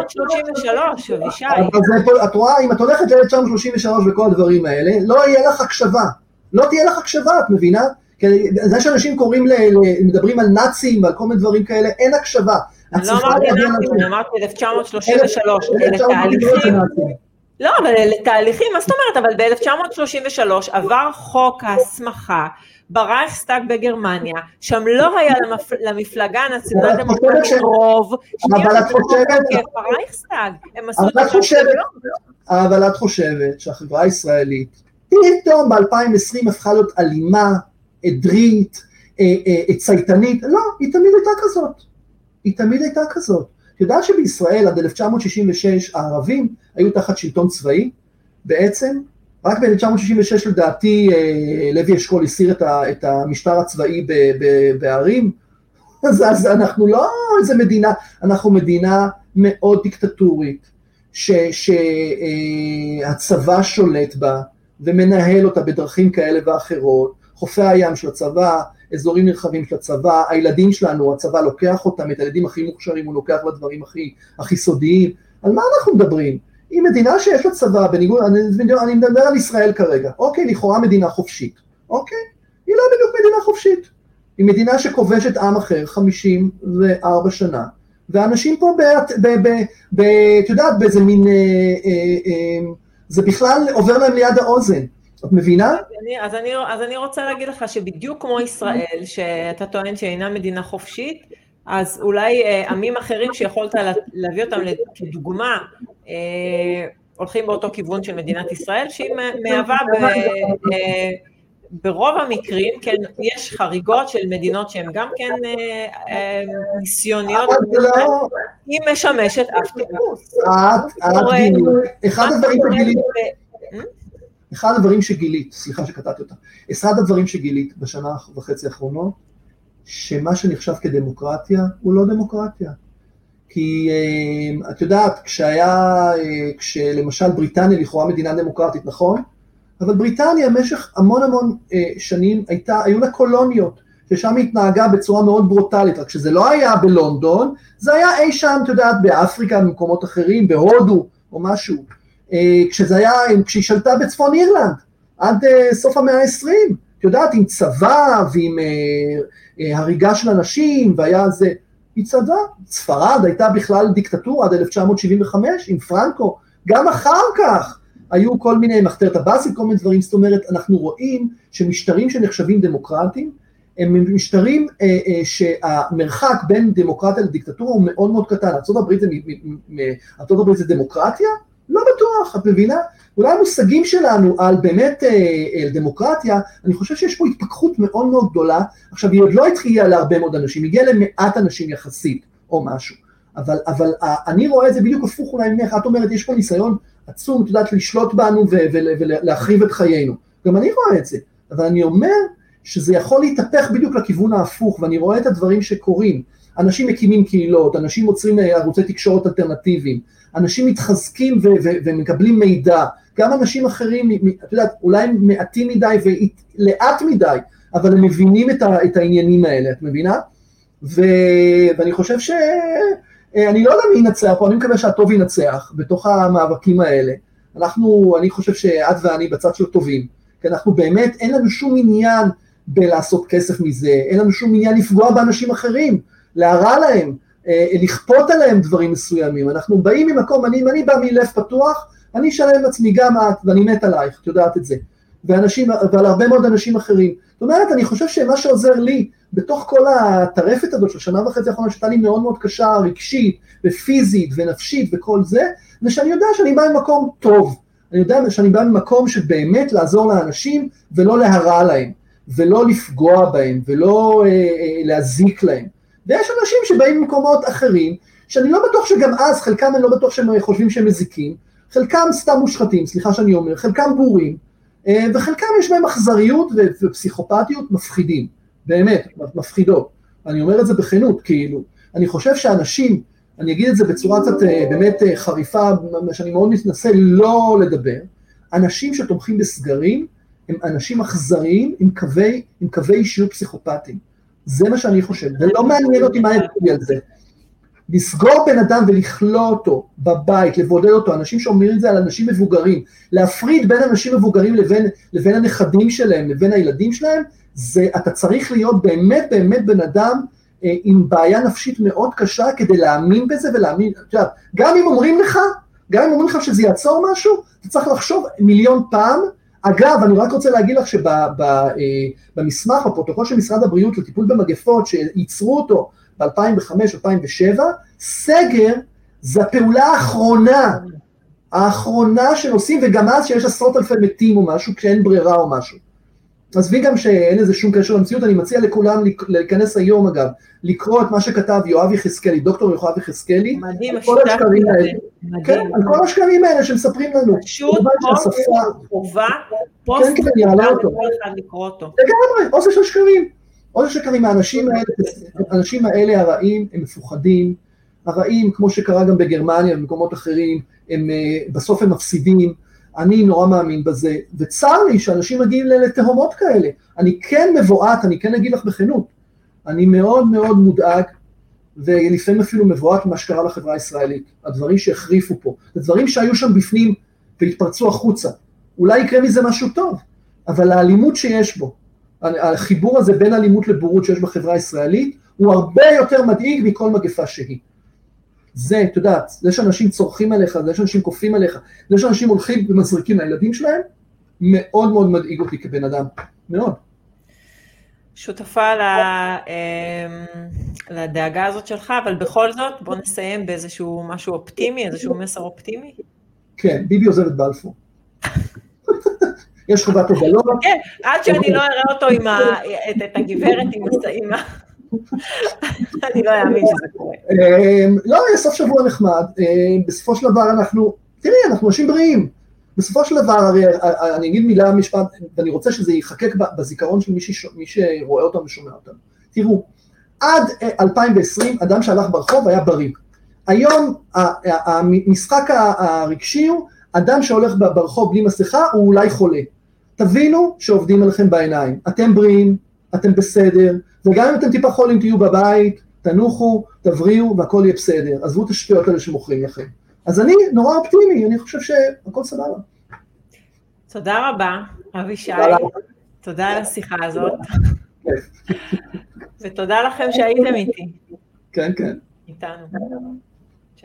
1933, אבישי. את רואה, אם את הולכת ל-1933 וכל הדברים האלה, לא יהיה לך הקשבה. לא תהיה לך הקשבה, את מבינה? זה שאנשים קוראים, מדברים על נאצים ועל כל מיני דברים כאלה, אין הקשבה. אני לא אמרתי נאצים, אני אמרתי 1933, אלה תהליכים. לא, אבל אלה תהליכים, מה זאת אומרת? אבל ב-1933 עבר חוק ההסמכה ברייכסטאג בגרמניה, שם לא היה למפלגה הנציונל דמוקרטית רוב, אבל את חושבת... ברייכסטאג, הם עשו את זה אבל את חושבת שהחברה הישראלית, פתאום ב-2020 הפכה להיות אלימה, עדרית, צייתנית, לא, היא תמיד הייתה כזאת. היא תמיד הייתה כזאת. אתה יודע שבישראל עד 1966 הערבים היו תחת שלטון צבאי, בעצם, רק ב-1966 לדעתי לוי אשכול הסיר את המשטר הצבאי בערים, אז אנחנו לא איזה מדינה, אנחנו מדינה מאוד דיקטטורית, שהצבא שולט בה ומנהל אותה בדרכים כאלה ואחרות, חופי הים של הצבא, אזורים נרחבים של הצבא, הילדים שלנו, הצבא לוקח אותם, את הילדים הכי מוכשרים, הוא לוקח לדברים הכי סודיים. על מה אנחנו מדברים? היא מדינה שיש לה צבא, בניגוד, אני מדבר על ישראל כרגע, אוקיי, לכאורה מדינה חופשית, אוקיי? היא לא בדיוק מדינה חופשית, היא מדינה שכובשת עם אחר 54 שנה, ואנשים פה, את יודעת, באיזה מין, זה בכלל עובר להם ליד האוזן, את מבינה? אז אני רוצה להגיד לך שבדיוק כמו ישראל, שאתה טוען שאינה מדינה חופשית, אז אולי עמים אחרים שיכולת להביא אותם כדוגמה, הולכים באותו כיוון של מדינת ישראל, שהיא מהווה ברוב המקרים, כן, יש חריגות של מדינות שהן גם כן ניסיוניות, היא משמשת אף טיפוס. אחד הדברים שגילית, סליחה שקטעתי אותה, אחד הדברים שגילית בשנה וחצי האחרונות, שמה שנחשב כדמוקרטיה הוא לא דמוקרטיה. כי את יודעת, כשלמשל בריטניה לכאורה מדינה דמוקרטית, נכון? אבל בריטניה במשך המון שנים היו לה קולוניות, ששם היא התנהגה בצורה מאוד ברוטלית, רק שזה לא היה בלונדון, זה היה אי שם, את יודעת, באפריקה, במקומות אחרים, בהודו או משהו, כשהיא שלטה בצפון אירלנד, עד סוף המאה ה-20, את יודעת, עם צבא ועם הריגה של אנשים, והיה זה, היא צבא, ספרד הייתה בכלל דיקטטורה עד 1975 עם פרנקו, גם אחר כך היו כל מיני מחתרת הבאסית, כל מיני דברים, זאת אומרת, אנחנו רואים שמשטרים שנחשבים דמוקרטיים, הם משטרים שהמרחק בין דמוקרטיה לדיקטטורה הוא מאוד מאוד קטן. ארצות הברית זה דמוקרטיה? לא בטוח, את מבינה? אולי המושגים שלנו על באמת דמוקרטיה, אני חושב שיש פה התפכחות מאוד מאוד גדולה, עכשיו היא עוד לא התחילה להרבה מאוד אנשים, הגיעה למעט אנשים יחסית או משהו, אבל אני רואה את זה בדיוק הפוך אולי ממך, את אומרת יש פה ניסיון עצום, את יודעת, לשלוט בנו ולהחריב את חיינו, גם אני רואה את זה, אבל אני אומר שזה יכול להתהפך בדיוק לכיוון ההפוך, ואני רואה את הדברים שקורים, אנשים מקימים קהילות, אנשים מוצרים ערוצי תקשורת אלטרנטיביים, אנשים מתחזקים ומקבלים מידע, גם אנשים אחרים, את יודעת, אולי מעטים מדי ולאט מדי, אבל הם מבינים את העניינים האלה, את מבינה? ואני חושב אני לא יודע מי ינצח פה, אני מקווה שהטוב ינצח בתוך המאבקים האלה. אני חושב שאת ואני בצד של טובים, כי אנחנו באמת, אין לנו שום עניין בלעשות כסף מזה, אין לנו שום עניין לפגוע באנשים אחרים, להרע להם, לכפות עליהם דברים מסוימים. אנחנו באים ממקום, אני בא מלב פתוח, אני אשלם עצמי גם את, ואני מת עלייך, את יודעת את זה. ועל הרבה מאוד אנשים אחרים. זאת אומרת, אני חושב שמה שעוזר לי, בתוך כל הטרפת הזאת של שנה וחצי האחרונה, שהייתה לי מאוד מאוד קשה, רגשית, ופיזית, ונפשית, וכל זה, זה שאני יודע שאני בא ממקום טוב. אני יודע שאני בא ממקום שבאמת לעזור לאנשים, ולא להרע להם, ולא לפגוע בהם, ולא להזיק להם. ויש אנשים שבאים ממקומות אחרים, שאני לא בטוח שגם אז, חלקם אני לא בטוח שהם חושבים שהם מזיקים, חלקם סתם מושחתים, סליחה שאני אומר, חלקם בורים, וחלקם יש בהם אכזריות ופסיכופתיות מפחידים, באמת, מפחידות. אני אומר את זה בכנות, כאילו, אני חושב שאנשים, אני אגיד את זה בצורה קצת באמת חריפה, שאני מאוד מתנסה לא לדבר, אנשים שתומכים בסגרים, הם אנשים אכזריים עם קווי אישיות פסיכופתיים. זה מה שאני חושב, ולא מעניין אותי מה ידעתי על זה. לסגור בן אדם ולכלוא אותו בבית, לבודד אותו, אנשים שאומרים את זה על אנשים מבוגרים, להפריד בין אנשים מבוגרים לבין הנכדים שלהם, לבין הילדים שלהם, אתה צריך להיות באמת באמת בן אדם עם בעיה נפשית מאוד קשה, כדי להאמין בזה ולהאמין, גם אם אומרים לך שזה יעצור משהו, אתה צריך לחשוב מיליון פעם. אגב, אני רק רוצה להגיד לך שבמסמך, בפרוטוקול של משרד הבריאות לטיפול במגפות, שייצרו אותו ב-2005-2007, סגר זה הפעולה האחרונה שנוסעים, וגם אז שיש עשרות אלפי מתים או משהו, כשאין ברירה או משהו. אז וי גם שאין איזה שום קשר למציאות, אני מציע לכולם להיכנס היום אגב, לקרוא את מה שכתב יואב יחזקאלי, דוקטור יואב יחזקאלי, מדהים, כן, על כל השקרים האלה שמספרים לנו. פשוט חובה, פוסט חובה לכל אחד לקרוא אותו. לגמרי, אוסף של שקרים. אוסף של שקרים, האנשים האלה הרעים, הם מפוחדים, הרעים, כמו שקרה גם בגרמניה, במקומות אחרים, בסוף הם מפסידים, אני נורא מאמין בזה, וצר לי שאנשים מגיעים לתהומות כאלה. אני כן מבועת, אני כן אגיד לך בכנות, אני מאוד מאוד מודאג, ולפעמים אפילו מבועת ממה שקרה לחברה הישראלית, הדברים שהחריפו פה, הדברים שהיו שם בפנים והתפרצו החוצה. אולי יקרה מזה משהו טוב, אבל האלימות שיש בו, החיבור הזה בין אלימות לבורות שיש בחברה הישראלית, הוא הרבה יותר מדאיג מכל מגפה שהיא. זה, אתה יודעת, זה שאנשים צורכים עליך, זה שאנשים כופים עליך, זה שאנשים הולכים ומזריקים לילדים שלהם, מאוד מאוד מדאיג אותי כבן אדם, מאוד. שותפה לדאגה הזאת שלך, אבל בכל זאת, בוא נסיים באיזשהו משהו אופטימי, איזשהו מסר אופטימי. כן, ביבי עוזב את בלפור. יש חובת הובלות. כן, עד שאני לא אראה אותו את הגברת עם הסעים. אני לא אאמין שזה קורה. לא, יהיה סוף שבוע נחמד. בסופו של דבר תראי, אנחנו אנשים בריאים. בסופו של דבר, הרי אני אגיד מילה משפט, ואני רוצה שזה יחקק בזיכרון של מי שרואה אותם ושומע אותם. תראו, עד 2020, אדם שהלך ברחוב היה בריא. היום, המשחק הרגשי הוא, אדם שהולך ברחוב בלי מסכה, הוא אולי חולה. תבינו שעובדים עליכם בעיניים. אתם בריאים, אתם בסדר, וגם אם אתם טיפה חולים תהיו בבית, תנוחו, תבריאו, והכל יהיה בסדר. עזבו את השטויות האלה שמוכרים לכם. אז אני נורא אופטימי, אני חושב שהכל סבבה. תודה רבה, אבישי. תודה על השיחה הזאת. ותודה לכם שהייתם איתי. כן, כן. איתנו. צ'או.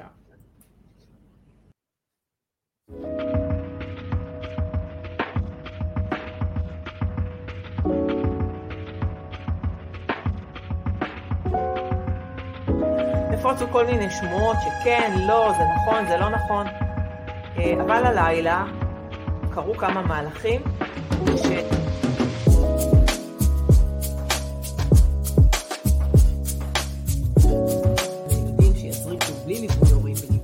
נפוצו כל מיני שמועות שכן, לא, זה נכון, זה לא נכון, אבל הלילה קרו כמה מהלכים ילדים שיזריקו בלי ליווי הורים